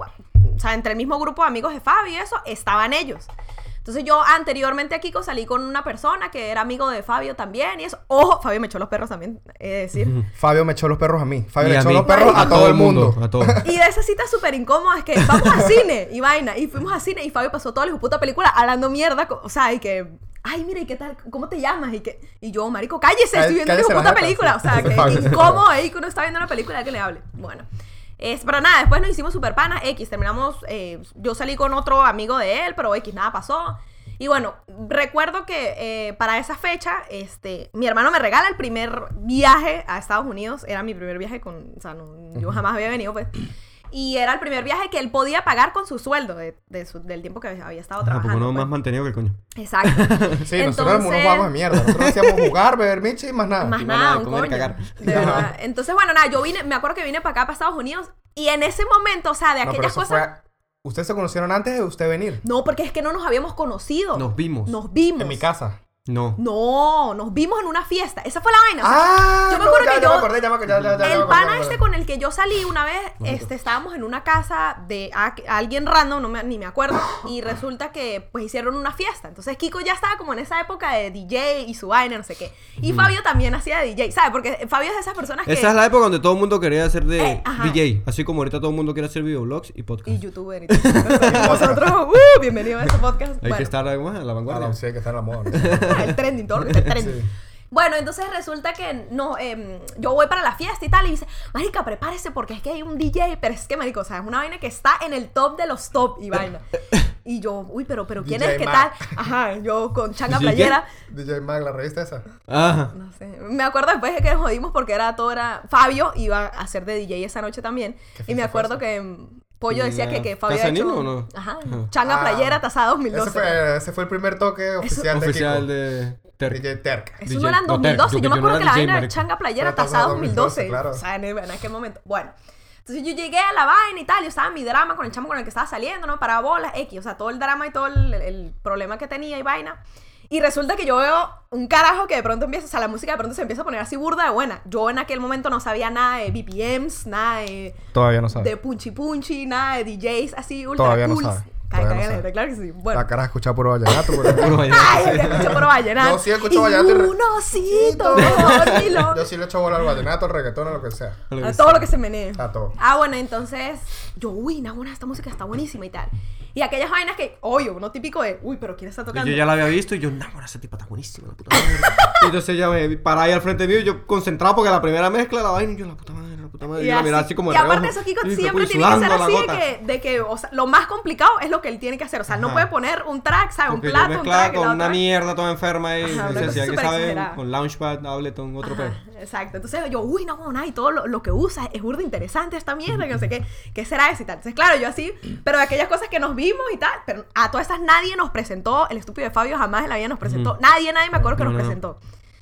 o sea, entre el mismo grupo de amigos de Fabi y eso, estaban ellos. Entonces yo anteriormente a Kiko salí con una persona que era amigo de Fabio también y eso. Ojo, Fabio me echó los perros también, es decir. Fabio me echó los perros a mí. Fabio Y le a echó mí. los perros a todo el mundo. A todos. Y de esa cita súper incómoda es que vamos al cine y vaina. Y fuimos al cine y Fabio pasó toda la puta película hablando mierda. O sea, y que... Ay, mira, ¿y qué tal? ¿Cómo te llamas? Y yo, marico, cállese, estoy viendo Cállese mi la puta jeta, película. sí. O sea, Ese que Fabio. incómodo ahí que uno está viendo una película que le hable. Bueno. Pero nada, después nos hicimos super panas. X, terminamos... yo salí con otro amigo de él, pero X, nada pasó. Y bueno, recuerdo que para esa fecha, mi hermano me regala el primer viaje a Estados Unidos. Era mi primer viaje con... O sea, yo jamás había venido, pues. Y era el primer viaje que él podía pagar con su sueldo del tiempo que había estado Ajá, trabajando. porque uno pues. más mantenido que el coño. Exacto. Sí, nosotros éramos unos vagos de mierda. Nosotros hacíamos jugar, beber miche y más nada. Más Y nada, nada, un comer, coño. cagar. De verdad. Entonces, bueno, nada, me acuerdo que vine para acá, para Estados Unidos. Y en ese momento, o sea, de No, pero aquellas eso cosas... fue... ¿Ustedes se conocieron antes de usted venir? No, porque es que no nos habíamos conocido. Nos vimos. Nos vimos. En mi casa. No. No, nos vimos en una fiesta. Esa fue la vaina. o sea, Ah, yo me acuerdo que ya yo- me acordé, ya me acordé. el pana con el que yo salí una vez, estábamos en una casa de alguien random, ni me acuerdo, y resulta que pues hicieron una fiesta. Entonces Kiko ya estaba como en esa época de DJ y su vaina, no sé qué. Y Fabio también hía de DJ, ¿sabes? Porque Fabio es de esas personas que... Esa es la época donde todo el mundo quería hacer de Ajá. DJ. Así como ahorita todo el mundo quiere hacer videoblogs y podcast. Y youtuber y todo. Nosotros, bienvenido a este podcast. Hay Bueno. que estar ¿cómo es? A la vanguardia. Sí, hay que estar en la moda. ¿no? El trending, todo lo que está el trending. Sí. Bueno, entonces resulta que no, yo voy para la fiesta y tal, y dice, marica, prepárese porque es que hay un DJ, pero es que, marico, o sea, es una vaina que está en el top de los top y vaina. Y yo, uy, pero ¿quién DJ es? ¿Qué Mac. tal? Ajá, yo con changa ¿DJ qué? playera. DJ Mag, la revista esa. Ajá. No sé, me acuerdo después de que nos jodimos porque era Fabio iba a hacer de DJ esa noche también. ¿Qué Y me fiesta fue acuerdo esa? que Pollo ¿En decía la que Fabio Casa había hecho... Nino o no? Ajá, Ajá. changa playera, tasada 2012. Ese fue el primer toque oficial de Oficial Kiko. de Terk. DJ Terk. Eso DJ. no era en No, 2012. yo Yo me no acuerdo era que la DJ, vaina era marico. changa playera Pero tasada tasada 2012. claro. O sea, en aquel momento. Bueno. Entonces yo llegué a la vaina y tal. Yo estaba en mi drama con el chamo con el que estaba saliendo, ¿no? Para bolas, X. O sea, todo el drama y todo el problema que tenía y vaina. Y resulta que yo veo un carajo que de pronto empieza, o sea, la música de pronto se empieza a poner así burda de buena. Yo en aquel momento no sabía nada de BPMs, nada Todavía no sabe. de punchi punchi, nada de DJs así ultra Todavía no cool. sabe. Cállate, Todavía no cállate, sabe. claro que sí. Bueno. La cara ha escuchado puro vallenato. Puro... Puro vallenato. Ay, te escucho por vallenato. Yo sí escucho vallenato y un osito, dormilo. Yo sí le echo bola al vallenato, al reggaetón, a lo que sea. A todo lo que se menee. A todo. Ah, bueno, entonces yo, uy, Naguna, esta música está buenísima y tal. Y aquellas vainas que, obvio, uno típico de, uy, pero ¿quién está Y tocando? yo ya la había visto y yo, no, esa tipa está buenísima, la puta madre. Y entonces ella me para ahí al frente mío y yo concentrado porque la primera mezcla la vaina y yo, la puta madre. Y yo la miraba así como y de aparte reojo. eso, Kiko, Y siempre pues, tiene que ser sudando la así gota. de que, o sea, lo más complicado es lo que él tiene que hacer. O sea, él no Ajá. puede poner un track, ¿sabes? Porque Un yo plato, un mezclaba track, y con la una otra. mierda toda enferma y Ajá, una se cosa decía que súper sabe exagerada. con Launchpad, Ableton, otro Ajá, peo. exacto. Entonces yo, uy, no, nada, y todo lo que usa es burda interesante esta mierda, que no sé qué será eso y tal. Entonces, claro, yo así, pero de aquellas cosas que nos vimos y tal, pero a todas estas nadie nos presentó, el estúpido de Fabio jamás en la vida nos presentó, nadie me acuerdo que nos No. presentó.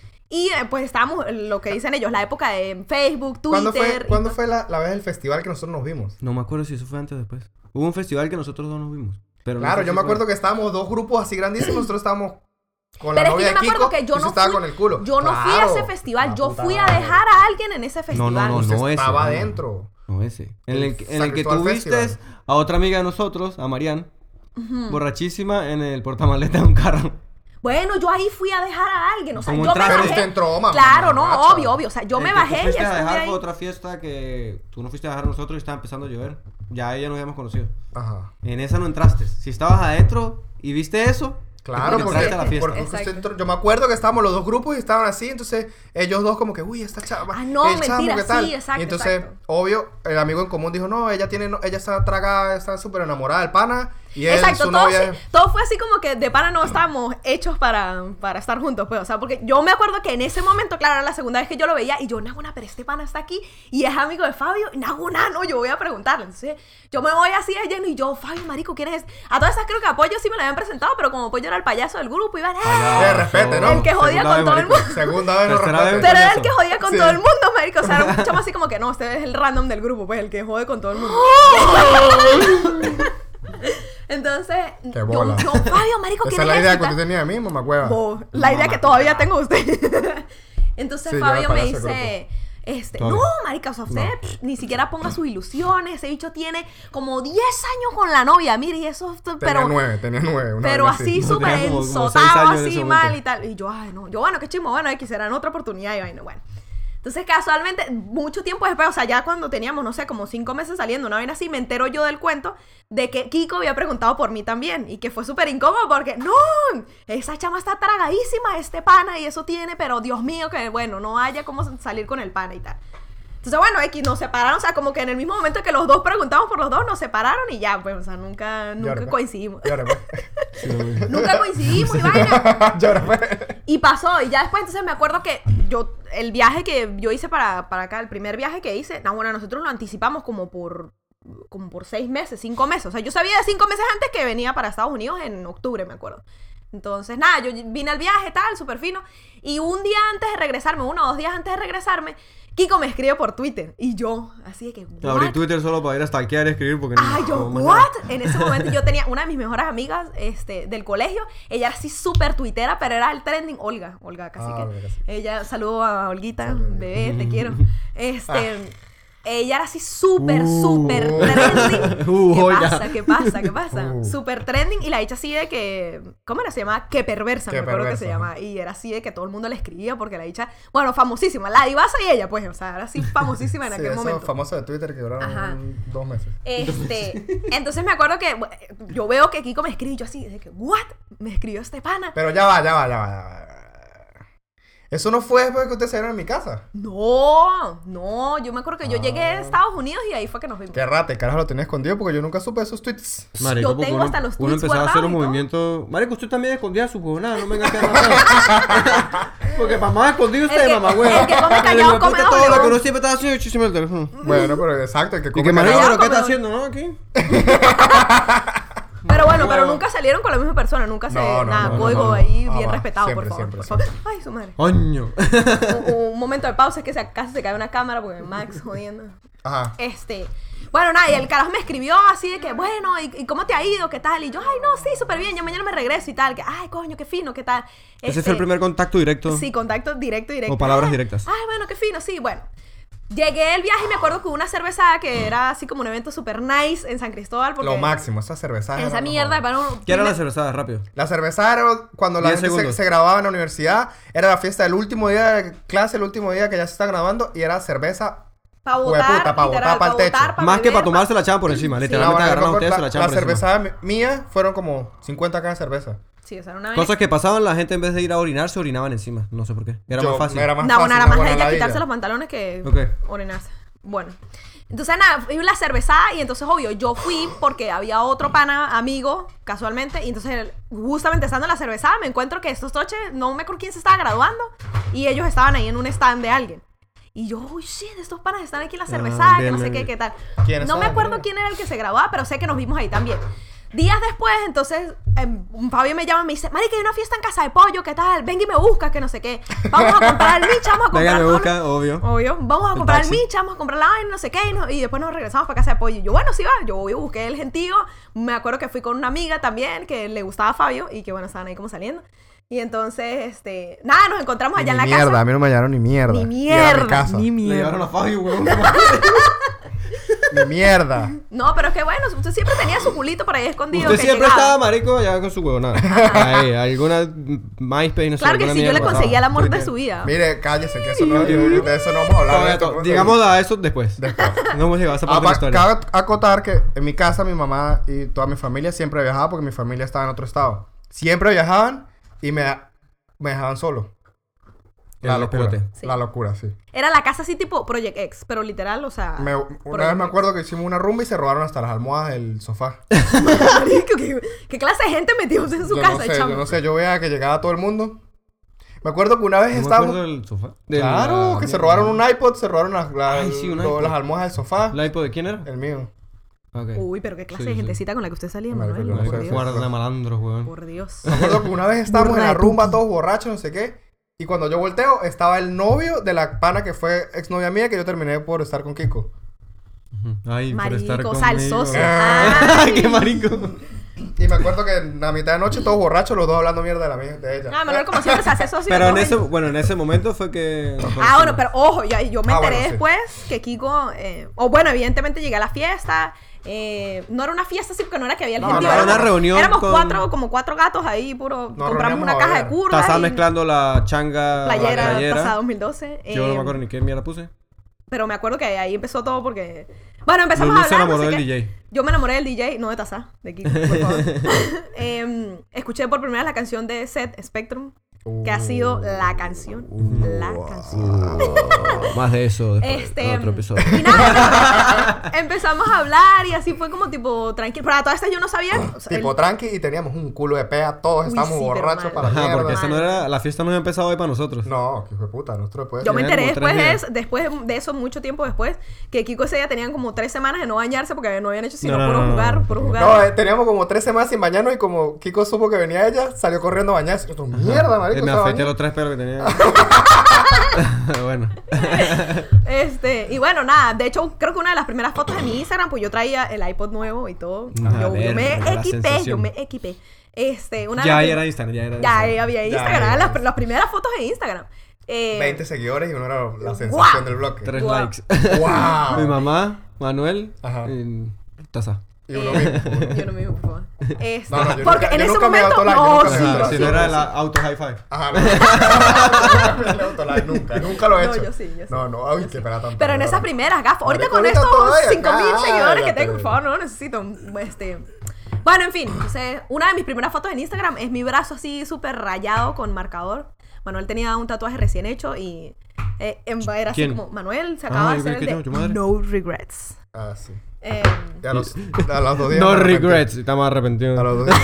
Y pues estábamos, lo que dicen ellos, la época de Facebook, Twitter. ¿Cuándo fue la vez del festival que nosotros nos vimos? No me acuerdo si eso fue antes o después. Hubo un festival que nosotros dos nos vimos. Pero no Claro, sé yo si me fue- acuerdo que estábamos dos grupos así grandísimos. Nosotros estábamos con la Pero es novia que yo de me acuerdo Kiko, que yo tú sí no estabas fui, con el culo. yo no fui a Claro. ese festival, La yo puta fui a madre. dejar a alguien en ese festival. no, Usted ese, estaba no. adentro. No ese. En el que San Cristóbal tuviste Festival. a otra amiga de nosotros, a Marian, borrachísima en el portamaleta de un carro. Bueno, yo ahí fui a dejar a alguien, o sea, ¿Cómo yo me entraste? Pero bajé. usted entró, mamá. Claro, no, macha. obvio. O sea, yo me El que tú bajé y fuiste a estuve dejar ahí. fue otra fiesta que tú no fuiste a dejar a nosotros y estaba empezando a llover. Ya ella nos habíamos conocido. Ajá. En esa no entraste. Si estabas adentro y viste eso, Claro, es porque entraste a la fiesta. porque Exacto. usted entró- yo me acuerdo que estábamos los dos grupos y estaban así, entonces ellos dos como que, uy, esta chava, Ah, no, el chamo, mentira, ¿qué tal? sí, exacto, Y entonces, exacto. obvio, el amigo en común dijo, no, ella está tragada, está súper enamorada del pana, y él, Exacto, su todo, novia... todo fue así como que de pana no estábamos hechos para estar juntos, pues, o sea, porque yo me acuerdo que en ese momento, claro, era la segunda vez que yo lo veía y yo, Naguna, pero este pana está aquí y es amigo de Fabio, y Naguna, no, yo voy a preguntarle, entonces yo me voy así de lleno y yo, Fabio, marico, ¿quién es? A todas esas creo que Apoyo sí me lo habían presentado, pero como Apoyo era el payaso del grupo, iban, De respete, ¿no? el que jodía Segunda con vez, todo el marico. mundo. Segunda vez no Tercera respete. vez. Pero era el eso. que jodía con Sí. todo el mundo, marico. O sea, era un chamo así como que no, este es el random del grupo, pues el que jode con todo el mundo. Entonces, Qué bola. yo, Fabio, marico, ¿quién Esa es la es idea ese? que tú tenías de mí, mamá cueva. La idea que todavía tengo de usted. Entonces Sí, yo Fabio era me payaso del dice, no, Todavía. marica, o sea, usted ni siquiera ponga sus ilusiones. Ese bicho tiene como 10 años con la novia, mire, y eso, Tenía nueve. una pero vaina así No, súper tenía como 6 ensotado, años en así ese mal momento. y tal. Y yo, ay, no. Yo, bueno, qué chismo, bueno, X será en otra oportunidad y vaina, bueno. Entonces, casualmente, mucho tiempo después, o sea, ya cuando teníamos, no sé, como 5 meses saliendo, una vaina así, me entero yo del cuento de que Kiko había preguntado por mí también. Y que fue súper incómodo porque, no, esa chama está tragadísima, este pana, y eso tiene, pero Dios mío, que bueno, no haya cómo salir con el pana y tal. Entonces, bueno, X, nos separaron, o sea, como que en el mismo momento que los dos preguntamos por los dos, nos separaron y ya, pues, o sea, nunca Llora, coincidimos. Llora, pues. Nunca coincidimos y vaina. Llora, pues. Y pasó, y ya después entonces me acuerdo que el viaje que yo hice para acá, el primer viaje que hice, no, bueno, nosotros lo anticipamos como por 6 meses, 5 meses. O sea, yo sabía de 5 meses antes que venía para Estados Unidos en octubre, me acuerdo. Entonces, nada, yo vine al viaje, tal, súper fino. Y un día antes de regresarme, 1 o 2 días antes de regresarme, Kiko me escribe por Twitter. Y yo, así de que, Abrí ¿what? Twitter solo para ir a stalkear y escribir porque Ay, yo, más ¿what? nada. En ese momento yo tenía una de mis mejores amigas del colegio. Ella era así súper tuitera, pero era el trending. Olga casi que. Olga, sí. Ella, saludo a Olguita, Saludos. bebé, te quiero. Ella era así súper trending. Olga. ¿Qué pasa? Súper trending. Y la dicha así de que... ¿Cómo era? Se llama Que Perversa, Qué me acuerdo que perversa, se llama. Y era así de que todo el mundo le escribía porque la dicha... Bueno, famosísima. La divasa y ella, pues. O sea, era así famosísima en Sí, aquel esos momento. famosos de Twitter que Ajá. duraron 2 meses. Entonces me acuerdo que yo veo que Kiko me escribe y yo así, de que, ¿what? Me escribió este pana. Pero ya va. Eso no fue después de que ustedes salieron en mi casa. No, yo me acuerdo que yo llegué a Estados Unidos y ahí fue que nos vimos. Qué rata, carajo, lo tenía escondido porque yo nunca supe esos tweets. Marico, Yo porque tengo hasta los uno tweets empezaba a hacer guardados un y todo. movimiento. Marico, usted también escondía su huevonada, no me venga a quedar nada. Porque mamá escondido usted, que- mamá hueva. el que come callado come todo doble. lo que uno siempre estaba haciendo chisme el teléfono. Bueno, pero exacto, el que Y come que marico, callado. pero ¿qué está come haciendo, no? Aquí. Pero bueno, pero Huevo. nunca salieron con la misma persona, nunca se... No, nada, no, código no. ahí Ah, bien va. respetado, Siempre, por favor. siempre, por favor. siempre. Ay, su madre. Coño. Un momento de pausa es que casi se cae una cámara porque Max jodiendo. Ajá. Bueno, nada, y el carajo me escribió así de que, bueno, ¿y cómo te ha ido? ¿Qué tal? Y yo, ay, no, sí, súper bien, yo mañana me regreso y tal. Que, ay, coño, qué fino, ¿qué tal? Ese fue el primer contacto directo. Sí, contacto directo. O palabras Ay, directas. Ay, bueno, qué fino, sí, bueno. Llegué el viaje y me acuerdo que hubo una cervezada que era así como un evento súper nice en San Cristóbal. Porque Lo máximo, esa cerveza. esa mierda, bueno, ¿Qué era la cervezada? Rápido. La cerveza era cuando la 10 gente segundos. se graduaba en la universidad. Era la fiesta del último día de clase, el último día que ya se está graduando. Y era cerveza. para Hueputa, votar, pa' botar pa'l techo. Más que para tomarse la echaban por encima. Literalmente bueno, agarraban a ustedes y se la la echaban por encima. cerveza mía fueron como 50 cajas de cerveza. Sí, o sea, era una Cosas que pasaban, la gente en vez de ir a orinar, se orinaban encima. No sé por qué. Era más fácil. Era más No, bueno, fácil, era una más buena ella ladilla. quitarse los pantalones que Ok. orinarse. Bueno. Entonces, nada, fui la cervezada y entonces, obvio, yo fui porque había otro pana, amigo, casualmente, y entonces, justamente estando en la cervezada, me encuentro que estos toches, no me acuerdo quién se estaba graduando, y ellos estaban ahí en un stand de alguien. Y yo, uy, shit, estos panas están aquí en la cervezada, que bien, no sé bien, qué, bien. qué tal. ¿Quiénes No me son? acuerdo Mira. quién era el que se graduaba, pero sé que nos vimos ahí también. Días después, entonces, Fabio me llama y me dice, marica, hay una fiesta en Casa de Pollo, ¿qué tal? Venga y me buscas, que no sé qué. Vamos a comprar el micha, vamos a comprar Venga, me todo lo- busca, obvio. Obvio, vamos a El comprar el taxi. micha, vamos a comprar la vaina, no sé qué, y después nos regresamos para Casa de Pollo. Y yo, bueno, sí va, yo busqué el gentío, me acuerdo que fui con una amiga también, que le gustaba a Fabio, y que bueno, estaban ahí como saliendo. Y entonces, nada, nos encontramos allá en la mierda, casa. a mí no me hallaron ni mierda. Ni Llegué a mi mierda, casa. ni Le mierda. llevaron a Fabio, weón. Ni mierda. No, pero es que bueno, usted siempre tenía su culito por ahí escondido. Usted que siempre llegaba. estaba marico allá con su huevonada. Ahí, alguna MySpace, no sé. Claro que alguna sí, yo le mierda. conseguía el amor de Twitter. su vida. Mire, cállese, que eso no, de eso no vamos a hablar. Todavía de esto. Llegamos a eso después. Después. No hemos llegado a esa parte de la historia. Cabe acotar que en mi casa, mi mamá y toda mi familia siempre viajaba porque mi familia estaba en otro estado. Siempre viajaban y me dejaban solo. La El locura. pelote. Sí. La locura, sí. Era la casa así tipo Project X, pero literal, o sea... Una vez me acuerdo que hicimos una rumba y se robaron hasta las almohadas del sofá. Marico, ¿qué clase de gente metió en su Yo casa, no sé, chamo? yo no sé. Yo veía que llegaba todo el mundo. Me acuerdo que una vez No me estábamos... acuerdo del sofá. Claro, que se robaron un iPod, se robaron Ay, sí, un iPod. las almohadas del sofá. ¿La iPod de quién era? El mío. Ok. Uy, pero qué clase Sí, de sí. gentecita con la que usted salía, Marico, Manuel. yo no Por sé, Dios. Guarda de malandros, weón. Por Dios. Me acuerdo que una vez estábamos en Burda la de rumba pupi. todos borrachos, no sé qué. Y cuando yo volteo, estaba el novio de la pana que fue exnovia mía que yo terminé por estar con Kiko. Ujú. Ay, por estar Marico, o sea, el conmigo. socio. Ay, qué marico. Y me acuerdo que en la mitad de noche todos borrachos, los dos hablando mierda de ella. Ah, Manuel, como siempre se hace socio. Pero en ¿no? ese, bueno, en ese momento fue que... Ah, bueno, pero ojo, yo me enteré bueno, sí. después que Kiko, o bueno, evidentemente llegué a la fiesta. No era una fiesta así porque no era que había el No, gentío, no, era una reunión Éramos con- como cuatro gatos ahí, puro. Nos Compramos reuníamos una a caja de bailar. curvas. Estaba y mezclando la changa, playera, la playera. pasada 2012. Yo no me acuerdo ni qué mierda puse. Pero me acuerdo que ahí empezó todo porque... Bueno, empezamos Lulu a se hablar, enamoró no sé del qué. DJ. Yo me enamoré del DJ, no de Tazá, de Kiko, por favor. Escuché por primera vez la canción de Set Spectrum, que ha sido la canción. La canción. Más de eso después, en otro episodio. Y nada, empezamos a hablar y así fue como tipo tranquilo. Pero a todas estas yo no sabía. O sea, Tipo tranqui y teníamos un culo de pea. Todos Uy, estábamos sí, pero borrachos mal. para la Ajá, mierda. porque esa no era... La fiesta no había empezado hoy para nosotros. No, que hijo de puta. Nosotros después... yo me Tenían enteré como 3 días. después de eso, mucho tiempo después, que Kiko ese día tenían como 3 semanas de no bañarse porque no habían hecho sino No, no, puro no, no. jugar, puro jugar. No, teníamos como 3 semanas sin bañarnos y como Kiko supo que venía ella, salió corriendo a bañarse. Nosotros, mierda, marico. Me se afeité bañó. los 3 pelos que tenía. Bueno. Y bueno, nada, de hecho creo que una de las primeras fotos de mi Instagram, pues yo traía el iPod nuevo y todo. Ah, yo verga, me la equipé, sensación. yo me equipé. Una de Ya las ahí prim- era Instagram, ya era Ya Instagram. había Instagram, ya, eran ya. las primeras fotos en Instagram. 20 seguidores y uno era la sensación ¡Guau! del bloque. 3 Wow. likes. ¡Wow! Mi mamá, Manuel Ajá. y Taza. Y uno mismo. Yo no me digo, por favor. No, no, yo porque nunca- en yo ese nunca me he momento, dado like, no, nunca me he sí, dado Ajá, like. si no era la auto high five. Ajá, no. Nunca lo he No, hecho. yo sí. No, ay, qué pena tan Pero en esas primeras gafas, ahorita Marico, con ahorita estos todavía, 5.000 seguidores que cállate. tengo, por favor, no lo necesito. Bueno, en fin, entonces, una de mis primeras fotos en Instagram es mi brazo así súper rayado con marcador. Manuel tenía un tatuaje recién hecho y era así ¿Quién? como, Manuel se acaba Ah, de yo hacer creí que el tu de madre. No Regrets. Ah, sí. Eh, Y a los 2 días. No me arrepentí. regrets, estamos arrepentidos. A los 2 días.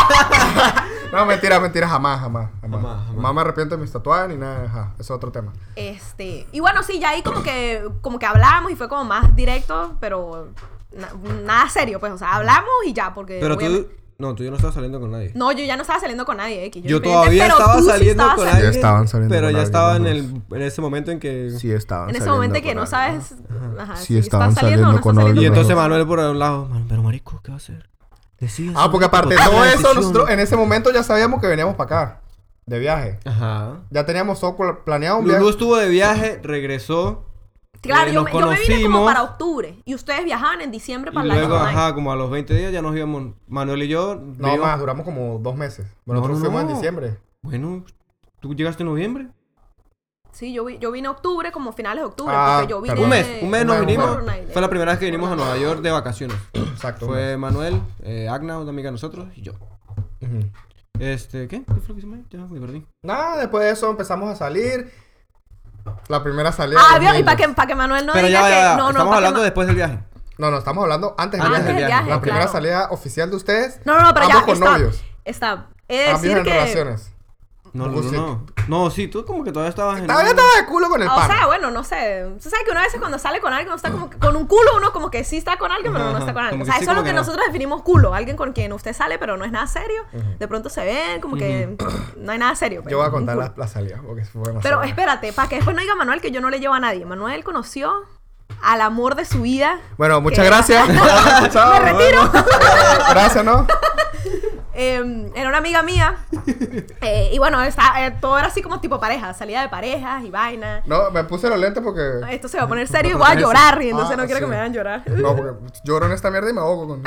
No, mentira, jamás. Jamás. Jamás me arrepiento de mis tatuajes ni nada. Ajá, eso es otro tema. y bueno, sí, ya ahí como que hablamos y fue como más directo, pero nada serio, pues, o sea, hablamos y ya, porque... Pero tú... obviamente- No, tú ya no estabas saliendo con nadie. No, yo ya no estaba saliendo con nadie, X. Yo diferente, todavía pero estaba tú sí saliendo estabas con saliendo. alguien. Ya estaban saliendo Pero con ya alguien, estaba los en ese momento en que... Sí, estaban En ese saliendo momento que con no alguien. sabes... Ajá, Sí, si estaban estás saliendo o no con estás alguien. Y saliendo. entonces Manuel por un lado, pero marico, ¿qué va a hacer? Decide, Ah, porque aparte de toma todo una eso, decisión. nosotros en ese momento ya sabíamos que veníamos para acá. De viaje. Ajá. Ya teníamos todo planeado un Lulú viaje. estuvo de viaje, regresó. Claro, yo nos me vine como conocimos. para octubre. Y ustedes viajaban en diciembre Y para la luego, Night. ajá, como a los 20 días ya nos íbamos, Manuel y yo. No vimos- más, duramos como 2 meses. Bueno, No, nosotros no, fuimos en no. diciembre. Bueno, ¿tú llegaste en noviembre? Sí, yo vine en octubre, como finales de octubre. Ah, porque yo vine... perdón. Un mes nos Un mes, vinimos. un mes. Fue la primera vez que vinimos a Nueva York de vacaciones. Exacto. Fue Manuel, Agna, una amiga de nosotros, y yo. Ujú. ¿Qué? ¿Qué fue lo que hicimos ahí? Ya me perdí. Nada, después de eso empezamos a salir. La primera salida. Ah, de vio, y 2000. para que Manuel no Pero diga ya, que... ya, No, estamos pa' que hablando Ma- después del viaje. No, estamos hablando antes del Antes viaje. del viaje, La primera claro. salida oficial de ustedes. No, pero ambos ya, con novios. Está. He de Ambos decir en que... relaciones. No, Poco no, sí. no. No, sí, tú como que todavía estabas en... Todavía estaba de culo con el O pan. sea, bueno, no sé. Usted sabe que una vez cuando sale con alguien, uno está como que con un culo, uno como que sí está con alguien, pero no Ajá, está con alguien. como O sea, que sí, eso es lo como que que no. nosotros definimos culo. Alguien con quien usted sale, pero no es nada serio. De pronto se ven, como que no hay nada serio. Yo voy a un contar culo. la salida porque fue demasiado. Pero buena. espérate, para que después no diga Manuel que yo no le llevo a nadie. Manuel conoció al amor de su vida. Bueno, muchas que- gracias. Chao. Me retiro. Gracias, ¿no? Era una amiga mía. Y bueno, todo era así como tipo pareja. Salida de parejas y vaina. No, me puse los lentes porque... Esto se va a poner serio y voy a llorar. Y entonces no quiero que me hagan llorar. No, porque lloro en esta mierda y me ahogo con...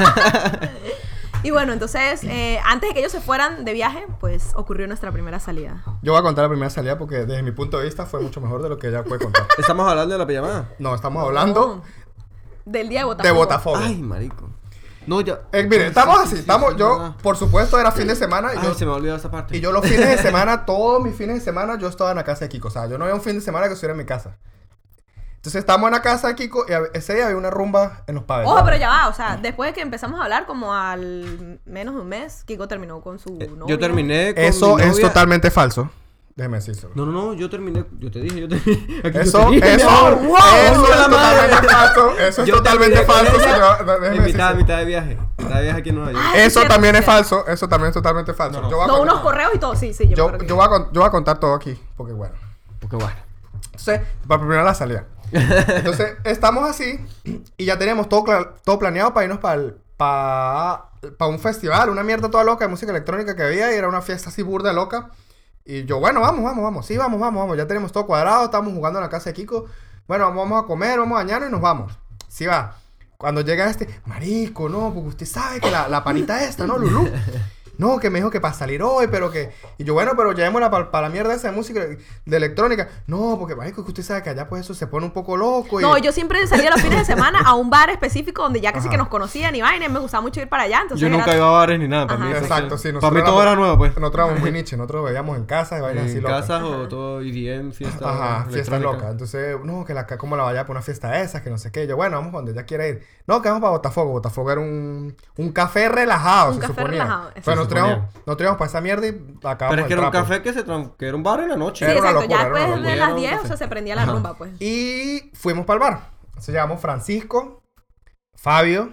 Y bueno, entonces, antes de que ellos se fueran de viaje, pues ocurrió nuestra primera salida. Yo voy a contar la primera salida porque desde mi punto de vista fue mucho mejor de lo que ella puede contar. ¿Estamos hablando de la pijamada? No, estamos hablando Del día de Botafogo. de Botafogo. Ay, marico. No, ya... Mire, estamos así, sí, estamos... sí, Yo, verdad. por supuesto, era fin de semana y Ay, yo... se me ha olvidado esa parte. Y yo los fines de semana, todos mis fines de semana, yo estaba en la casa de Kiko. O sea, yo no había un fin de semana que estuviera en mi casa. Entonces estamos en la casa de Kiko y ese día había una rumba en los pabellones. Ojo, pero ya va, o sea, después de que empezamos a hablar, como al menos de un mes, Kiko terminó con su novia. Yo terminé con Eso mi es novia. totalmente falso. Déjeme decirlo. No, yo terminé. Yo te dije. Aquí yo Eso, te dije, eso, mi amor. eso ¡Wow! es la madre! totalmente falso. Eso es Yo totalmente terminé con falso. ella señor. Déjeme En mitad decirlo. de viaje. Mitad de viaje aquí en Nueva York. Ay, Eso cierto, también es cierto. falso. Eso también es totalmente falso. No. Yo voy a No, contar- unos correos y todo, sí, yo me yo, acuerdo que- yo voy a contar todo aquí. Porque bueno. Porque bueno. Entonces, para primero la salida. Entonces, estamos así y ya teníamos todo planeado para irnos para un festival, una mierda toda loca de música electrónica que había y era una fiesta así burda loca. Y yo, bueno, vamos. Sí, vamos. Ya tenemos todo cuadrado, estamos jugando en la casa de Kiko. Bueno, vamos a comer, vamos a bañarnos y nos vamos. Sí va. Cuando llega marico, no, porque usted sabe que la panita esta, ¿no, Lulú? No, que me dijo que para salir hoy, pero que... Y yo, bueno, pero llevémosla para la mierda esa de música, de electrónica. No, porque, marico, que usted sabe que allá pues eso se pone un poco loco y... No, yo siempre salía los fines de semana a un bar específico donde ya casi Ajá. que nos conocían y vaina, y me gustaba mucho ir para allá. Entonces Yo nunca era- iba a bares ni nada. Para Ajá. mí, Exacto, sí. Para mí todo era nuevo, pues. Nosotros éramos muy niche. Nosotros veíamos en casa y vainas así En locas. casas o todo EDM, fiesta. Ajá, fiesta electrónica. loca. Entonces, no, que cómo la vaya para una fiesta de esas, que no sé qué. Yo, bueno, vamos donde ella quiera ir. No, que vamos para Botafogo. Botafogo era un café relajado, Un se café suponía. relajado, Pero se nos suponía. teníamos para esa mierda y acabamos Pero es que el era un trapo. café que era un bar en la noche. Sí, Era una exacto, locura, ya era una después de locura. las 10, Era un o sea, se prendía la Ajá. rumba, pues. Y fuimos para el bar. Entonces llegamos Francisco, Fabio,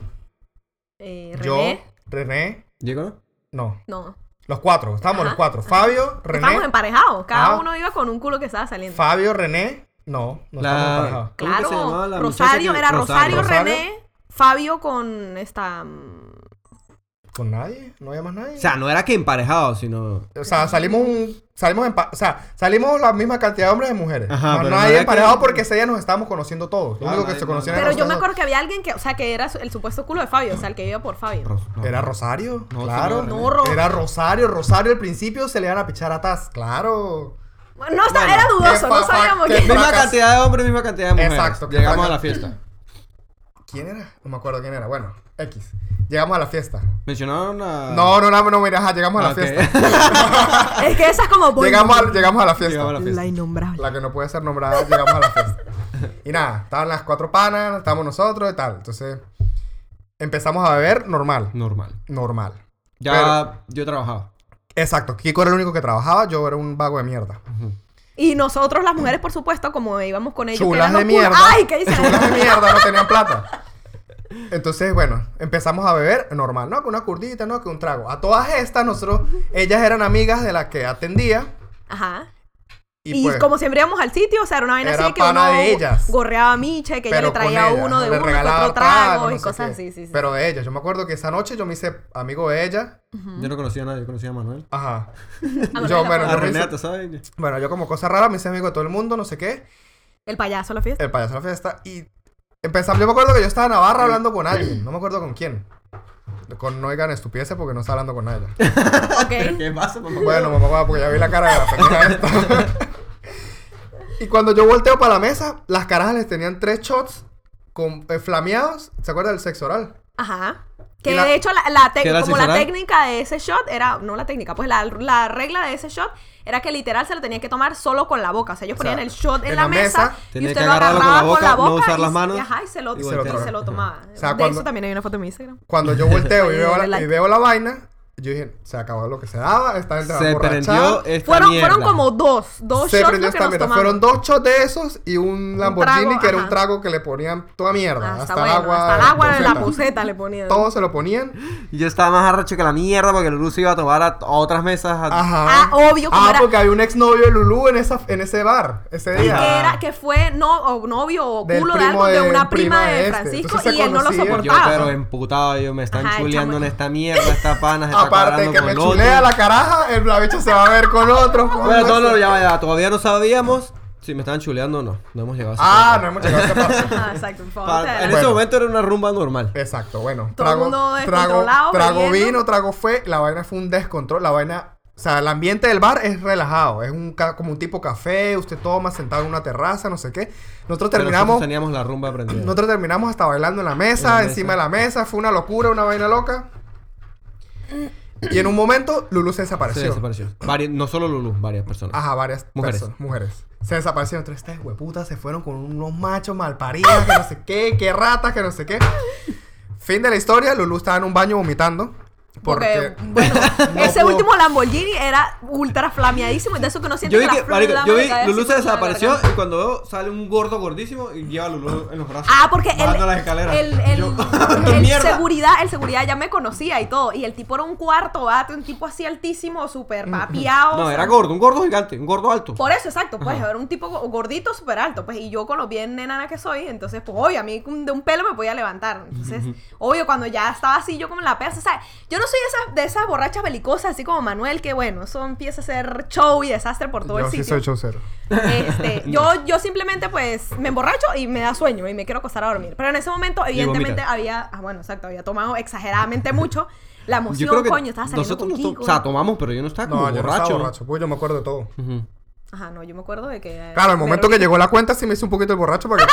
yo, René, René. ¿Llegó? No, no. los cuatro. Estábamos Ajá. los cuatro. Fabio, René. Estábamos emparejados, cada Ajá. uno iba con un culo que estaba saliendo. Fabio, René. No estábamos emparejados. ¿Cómo que se llamaba Claro, la Rosario, muchacha que- era Rosario, Rosario. René, Fabio con esta... ¿Con nadie? ¿No había más nadie? O sea, no era que emparejado, sino... O sea, salimos la misma cantidad de hombres y mujeres. Ajá, Más pero no nadie era emparejado que- porque ese día nos estábamos conociendo todos. Lo Ah, único que nadie- se conocían Pero era yo me nosotros. acuerdo que había alguien que, o sea, que era el supuesto culo de Fabio, o sea, el que iba por Fabio. Era Rosario, No, claro. sí, no, Ro- Era Rosario. Rosario al principio se le iban a pichar atrás. Claro. Bueno, no, Bueno, era dudoso, qué no sabíamos qué quién. Misma fracas- cantidad de hombres, misma cantidad de mujeres. Exacto, que Llegamos a fraca- la fiesta. ¿Quién era? No me acuerdo quién era. Bueno, X. Llegamos a la fiesta. Mencionaron a... No, mira, ajá, llegamos a la Ah, ok. fiesta. Es que esa es como... Llegamos a la fiesta. Llegamos a la fiesta. La innombrable. La que no puede ser nombrada, llegamos a la fiesta. Y nada, estaban las cuatro panas, estábamos nosotros y tal. Entonces, empezamos a beber normal. Normal. Ya Pero- yo trabajaba. Exacto, Kiko era el único que trabajaba, yo era un vago de mierda. Y nosotros las mujeres, por supuesto, como íbamos con ellos... que Chulas eran de los culos- mierda. ¡Ay! ¿Qué dicen? Chulas de mierda, no tenían plata. Entonces, bueno, empezamos a beber normal, ¿no? Que una curdita, ¿no? Que un trago. A todas estas, ellas eran amigas de la que atendía. Ajá. Y, Y pues, como siempre íbamos al sitio, o sea, era una vaina era así que pana uno de ellas. gorreaba a Micha y que ella pero le traía con ella, uno de le uno y que regalaba otro trago tragos, y no sé cosas qué. así, sí. Pero de ellas. Yo me acuerdo que esa noche yo me hice amigo de ella. Yo no conocía a nadie, yo conocía a Manuel. Ajá. Manuela, Yo, bueno, pues. A yo me Renata, hice, ¿sabes? bueno, yo como cosa rara me hice amigo de todo el mundo, no sé qué. El payaso a la fiesta. El payaso de la fiesta. Y empezamos. Yo me acuerdo que yo estaba en Navarra hablando con alguien. No me acuerdo con quién. No oigan estupideces porque no estaba hablando con nadie. Ok. ¿Qué pasa, mamá? Bueno, mamá, porque ya vi la cara de la pendeja esta. Y cuando yo volteo para la mesa, las carajas les tenían 3 shots flameados. ¿Se acuerdan del sexo oral? Ajá. Que Y la- de hecho, ¿Qué era como la sexual? técnica de ese shot era, no la técnica, pues la regla de ese shot era que literal se lo tenían que tomar solo con la boca. O sea, ellos O sea, ponían el shot en en la la mesa mesa, y tenía usted que lo agarrarlo con agarraba la boca, no usar y, las manos. ajá, y se lo, Y se lo y tomaba. se lo tomaba. O sea, de cuando- eso también hay una foto en mi Instagram. Cuando yo volteo y Ahí, veo, de like. y veo la vaina, yo dije, se acabó lo que se daba. Esta gente va a Se emborrachar. prendió esta Fueron mierda. como dos Se shots prendió los que esta nos mierda. tomamos. Fueron 2 shots de esos y un Lamborghini trago, que era ajá. un trago que le ponían toda mierda. Hasta, hasta bueno, el agua. hasta el agua de la poseta. poseta le ponían. Todos se lo ponían. Y yo estaba más arrecho que la mierda porque Lulu se iba a tomar a otras mesas. Ajá. Ah, obvio, como era- porque había un exnovio de Lulú en ese bar ese Y día. que fue novio o Del culo de primo algo de de- una prima prima de de este. Francisco Entonces se y él no lo conocían. Yo, soportaba. pero emputado, me están Ajá, el chuleando chamo- en esta mierda, esta pana se Ah, está aparte que con me el chulea otro. la caraja, la bicha se va a ver con otro. Bueno, ya, todavía no sabíamos si me estaban chuleando o no. No hemos llegado a ese Ah, no punto. hemos llegado a esa parte. Ajá, exacto, por favor. En te- ese Bueno. momento era una rumba normal. Exacto, bueno. Todo el mundo descontrolado, trago bebiendo. vino, trago fue. La vaina fue un descontrol. La vaina, o sea, el ambiente del bar es relajado. Es como un tipo café. Usted toma sentado en una terraza, no sé qué. Nosotros Pero terminamos. nosotros teníamos la rumba prendida. Nosotros terminamos hasta bailando en la mesa, En la encima mesa. de la mesa. Fue una locura, una vaina loca. Y en un momento, Lulu se Se desapareció. desapareció. No solo Lulu, varias personas. Ajá, varias Mujeres. personas, mujeres. Se desaparecieron. Entonces, estas hueputas se fueron con unos machos malparidos, que no sé qué ratas, que no sé qué. Fin de la historia, Lulu estaba en un baño vomitando. Porque, Porque, bueno, no ese pudo- último Lamborghini era ultra flameadísimo. De eso que uno siente Yo vi que que, la marico, flama yo le vi, cae así Lulu se por la desapareció garganta. y cuando veo sale un gordo gordísimo y lleva a Lulu en los brazos. Ah, porque bajando las escaleras. Yo, el ¡mierda! seguridad ya me conocía y todo. Y el tipo era un cuarto bate, un tipo así altísimo, súper papiado. No, o sea, era gordo, un gordo gigante, un gordo alto. Por eso, exacto, pues Ajá. era un tipo gordito, súper alto, pues, y yo con lo bien enana que soy, entonces, pues, obvio, a mí de un pelo me podía levantar, entonces, obvio, cuando ya estaba así, yo como en la pesa, ¿sabes? Yo no soy de esas borrachas belicosas, así como Manuel, que bueno, eso empieza a ser show y desastre por todo yo el sí sitio. soy chaucero. Yo simplemente, pues, me emborracho y me da sueño y me quiero acostar a dormir, pero en ese momento, evidentemente, vomitas. bueno, exacto, había tomado exageradamente mucho, la Yo emoción, creo que coño, estaba saliendo nosotros con Kiko. o sea, tomamos, pero yo no estaba como No, yo no borracho. estaba borracho. Pues yo me acuerdo de todo. Ujú. Ajá, no, yo me acuerdo de que... Claro, el momento que llegó la cuenta sí me hice un poquito el borracho para que...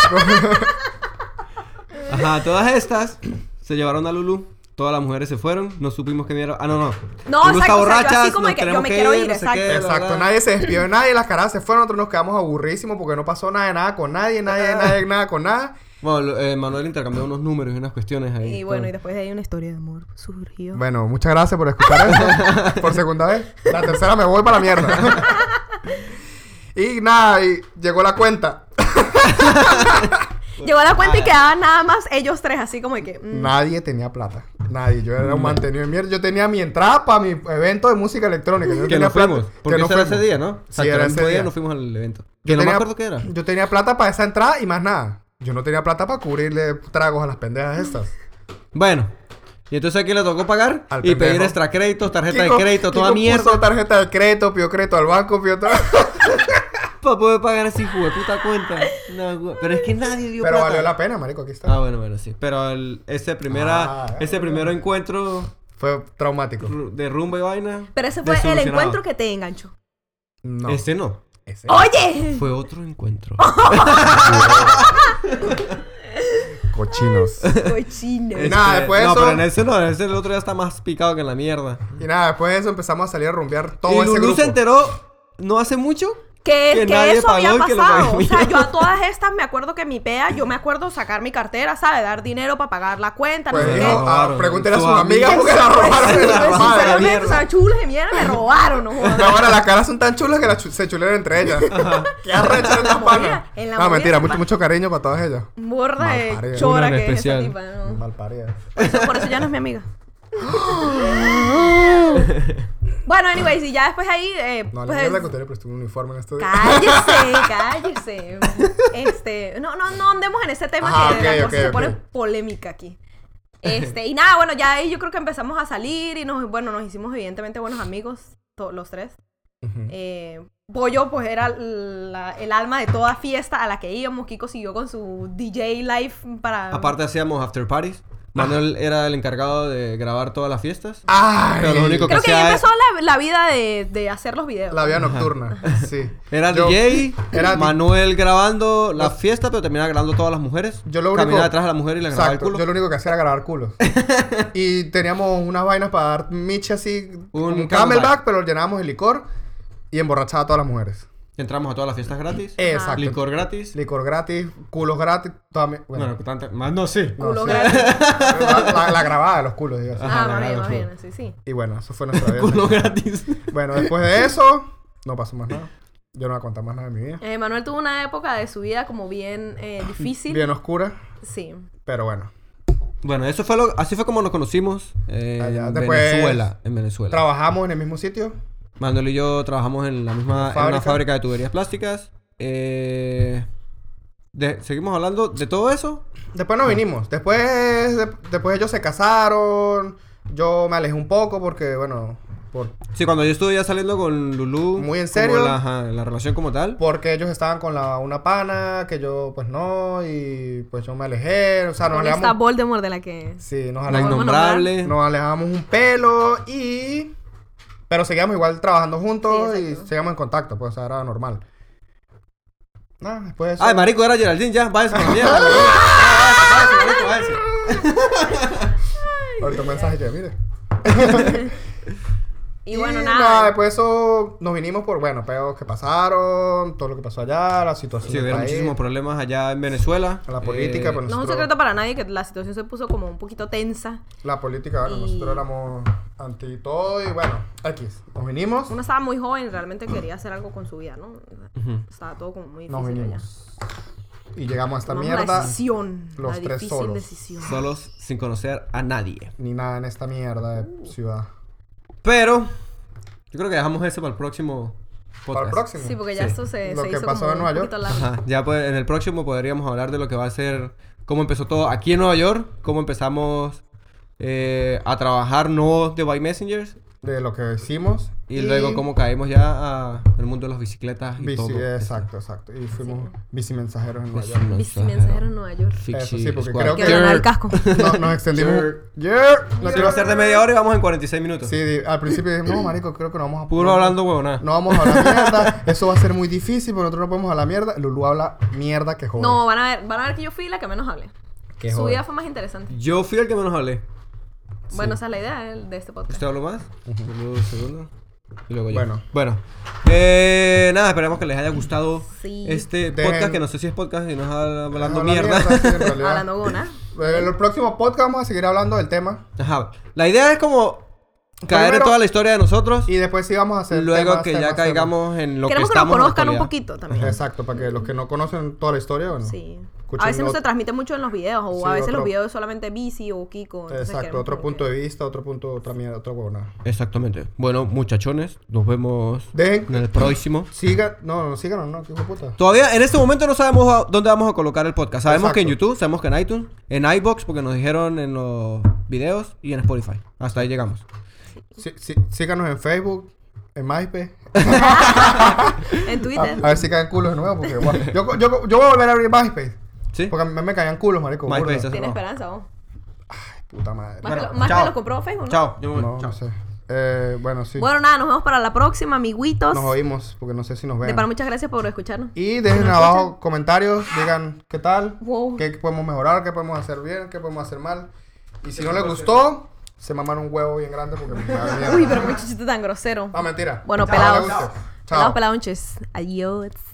Ajá, todas estas se llevaron a Lulu. Todas las mujeres se fueron. No supimos que era. Ah, no. No, Lulu exacto, está o sea, yo borracha. así como nos que yo tenemos me que quiero ir, no sé exacto. qué, bla, Exacto, bla. nadie se despidió de nadie, las caras se fueron, nosotros nos quedamos aburrísimos porque no pasó nada con nadie, nada con nada. Bueno, Manuel intercambió unos números y unas cuestiones ahí. Y bueno, todo. y después de ahí una historia de amor surgió. Bueno, muchas gracias por escuchar esto por segunda vez. La tercera me voy para la mierda. Y nada, y llegó la cuenta. Llegó a la cuenta y quedaban nada más ellos tres, así como de que... Nadie tenía plata. Nadie. Yo era un mantenido de mierda. Yo tenía mi entrada para mi evento de música electrónica. Yo no Que tenía no fuimos. plata. Porque Que eso era fuimos. ese día, ¿no? Sí, era el ese mismo día. no fuimos al evento. Yo Que no me tenía- acuerdo qué era. Yo tenía plata para esa entrada y más nada. Yo no tenía plata para cubrirle tragos a las pendejas estas. Bueno. Y entonces aquí le tocó pagar Al y pendejo. pedir extra créditos, tarjeta Kiko- de crédito, toda Kiko mierda. puso tarjeta de crédito, pidió crédito al banco, pidió todo. Para poder pagar ese hijo de puta cuenta. No, güey. Pero es que nadie dio Pero plata. valió la pena, marico, aquí está. Ah, bueno, sí. Pero ese primer encuentro Fue traumático. de rumba y vaina. Pero ese fue el desilusionado. encuentro que te enganchó. No. Ese no. Ese. ¡Oye! Fue otro encuentro. Cochinos. Cochino. Nada, después de no, eso- pero en ese no. En ese el otro ya está más picado que en la mierda. Y nada, después de eso empezamos a salir a rumbear todo Y ese Lulú grupo. se enteró no hace mucho. Que nadie eso había pagó y que lo pasado. pagó. O sea, yo a todas estas me acuerdo que mi PEA, yo me acuerdo sacar mi cartera, ¿sabes? Dar dinero para pagar la cuenta, Pues no sé dijo, qué. robaron. pregúntele a sus Sus amigas amigas. porque la robaron en la Pues, madre. Sinceramente, o sea, chulas de mierda me robaron, no jodas. No, ahora las caras son tan chulas que se chulean entre ellas. Qué arrecha estas panas. En la No, movida mentira, se mucho, pa- mucho cariño para todas ellas. Borda de Malparida. chora Una en que es esa especial. tipa, ¿no? Malparidas. Por eso ya no es mi amiga. Bueno, anyways, y ya después ahí, No, la pues, mierda que usted le prestó un uniforme en este día. cállese. No andemos en ese tema Ajá, que de la ok, cosa se ok. pone polémica aquí. Y nada, bueno, ya ahí yo creo que empezamos a salir y nos hicimos evidentemente buenos amigos, los tres. Ujú. Pollo, pues era el alma de toda fiesta a la que íbamos. Kiko siguió con su DJ live para... Aparte hacíamos after parties. Manuel era el encargado de grabar todas las fiestas. Ay, Pero lo único Creo que hacía ahí empezó la vida de hacer los videos. la vida nocturna. Sí. Era Yo- DJ, era Manuel grabando la fiesta, pero terminaba grabando todas las mujeres. Yo lo único- Caminaba detrás de la mujer y le grababa el Exacto. culo. Yo lo único que hacía era grabar culos. Y teníamos unas vainas para dar miche así, un camelback, pero lo llenábamos de licor y emborrachaba a todas las mujeres. Entramos a todas las fiestas gratis. Exacto. Licor gratis. Licor gratis, culos gratis, bueno, Bueno, más no, sí. no, Culo sí. gratis. la grabada de los culos, digo así. Ajá, Más bien, claro, más sí. bien, sí. Y bueno, eso fue nuestra vida. Culo gratis. Bueno, después de eso, no pasó más nada. Yo no voy a contar más nada de mi vida. Manuel tuvo una época de su vida como bien difícil. Bien oscura, Sí. pero bueno. Bueno, así fue como nos conocimos Allá, en después- Venezuela. En Venezuela. Trabajamos en el mismo sitio. Manuel y yo trabajamos en la misma en una Fábrica. fábrica de tuberías plásticas. Seguimos hablando de todo eso. Después nos vinimos. Después ellos se casaron. Yo me alejé un poco porque, bueno, Sí, cuando yo estuve ya saliendo con Lulu. ¿Muy en como serio? la relación como tal. porque ellos estaban con una pana, que yo pues no, y pues yo me alejé, o sea, nos Con esta alejamos. Voldemort de la que... Sí, nos La alejamos. innombrable. Nos alejamos un pelo y... Pero seguíamos igual trabajando juntos Sí, y exacto. seguíamos en contacto, pues, o sea, era normal. Nada, después de eso... Ay, marico, era Geraldine, ya, váyase con la mierda. Váyase, marico, váyase. Ahorita un mensaje que, mire. Y bueno, Y nada. después de eso nos vinimos por, bueno, peos que pasaron, todo lo que pasó allá, la situación Sí, del hubieron país, muchísimos problemas allá en Venezuela. la política, pues No es un nosotros... secreto para nadie que la situación se puso como un poquito tensa. La política, bueno, Y- nosotros éramos anti todo y bueno, X. Nos vinimos, Uno estaba muy joven y realmente quería hacer algo con su vida, ¿no? Ujú. Estaba todo como muy nos difícil allá. vinimos. Y llegamos a esta Tomamos la mierda. decisión. los la tres difícil solos. decisión. Solos, sin conocer a nadie. Ni nada en esta mierda de ciudad. Pero, yo creo que dejamos eso para el próximo podcast. Para el próximo. Sí, porque ya Sí. esto se Lo que hizo pasó como en Nueva un York. poquito largo. Ajá, ya pues en el próximo podríamos hablar de lo que va a ser, cómo empezó todo aquí en Nueva York, cómo empezamos a trabajar no de by Messengers De lo que hicimos. y luego cómo caímos ya al mundo de las bicicletas y todo. Exacto, exacto. Y fuimos bicimensajeros en Nueva Bici- York. Bicimensajero en Nueva York. Eso sí, porque Squad. creo Que que- ganar el casco. No, nos extendimos. No quiero hacer de media hora y vamos en 46 minutos. Sí, al principio dijimos, no, marico, creo que no vamos a... Puro hablando huevonada. No vamos a hablar mierda. Eso va a ser muy difícil porque nosotros no podemos hablar mierda. Lulu habla mierda que joder. No, van a ver que yo fui la que menos hablé. Que Su joder. vida fue más interesante. Yo fui el que menos hablé. Bueno, esa es la idea de este podcast. ¿Usted habló más? Luego segundo. Y luego yo. Bueno. Nada, esperemos que les haya gustado Sí. este Dejen- podcast, que no sé si es podcast y no es hablando Habla mierda. sí, en realidad. Hablando gona. En el próximo podcast vamos a seguir hablando del tema. Ajá. La idea es como caer en Primero- toda la historia de nosotros. Y después sí vamos a hacer Luego temas, que ya temas, caigamos en lo Queremos que que nos estamos en la conozcan un actualidad. poquito temas. también. Exacto, para que los que no conocen toda la historia, bueno. Sí. Escuchen A veces no ot- se transmite mucho en los videos, o Sí, a veces otro- los videos solamente bici o Kiko. entonces Exacto, queremos otro como punto que- de vista, otro punto, otra mierda, otra huevona. Exactamente. Bueno, muchachones, nos vemos Dejen, en el próximo. síganos, no, que hijo de puta. Todavía en este momento no sabemos dónde vamos a colocar el podcast. Sabemos Exacto. que en YouTube, sabemos que en iTunes, en iBox, porque nos dijeron en los videos, y en Spotify. Hasta ahí llegamos. Síganos en Facebook, en MySpace. En Twitter. A ver si caen culos de nuevo, porque guau, yo voy a volver a abrir MySpace. ¿Sí? Porque a mí me caían culos, marico. MySpace, burda. eso. Tiene no. esperanza, vos. Puta madre. Más, Bueno, que, más chao. que lo compró Facebook, ¿no? Chao. Yo me voy. No, Chao. no sé. Bueno, sí. Bueno, nada, nos vemos para la próxima, amiguitos. Nos oímos, porque no sé si nos De ven. para muchas gracias por escucharnos. Y dejen ¿Nos abajo escuchan? comentarios, digan qué tal, Wow. qué podemos mejorar, qué podemos hacer bien, qué podemos hacer mal. Y si no les gustó, se maman un huevo bien grande porque me da miedo. Uy, pero qué chiste tan grosero. No, mentira. Bueno, Chao, pelados. no les guste. Pelados, Chao. pelados, Adiós.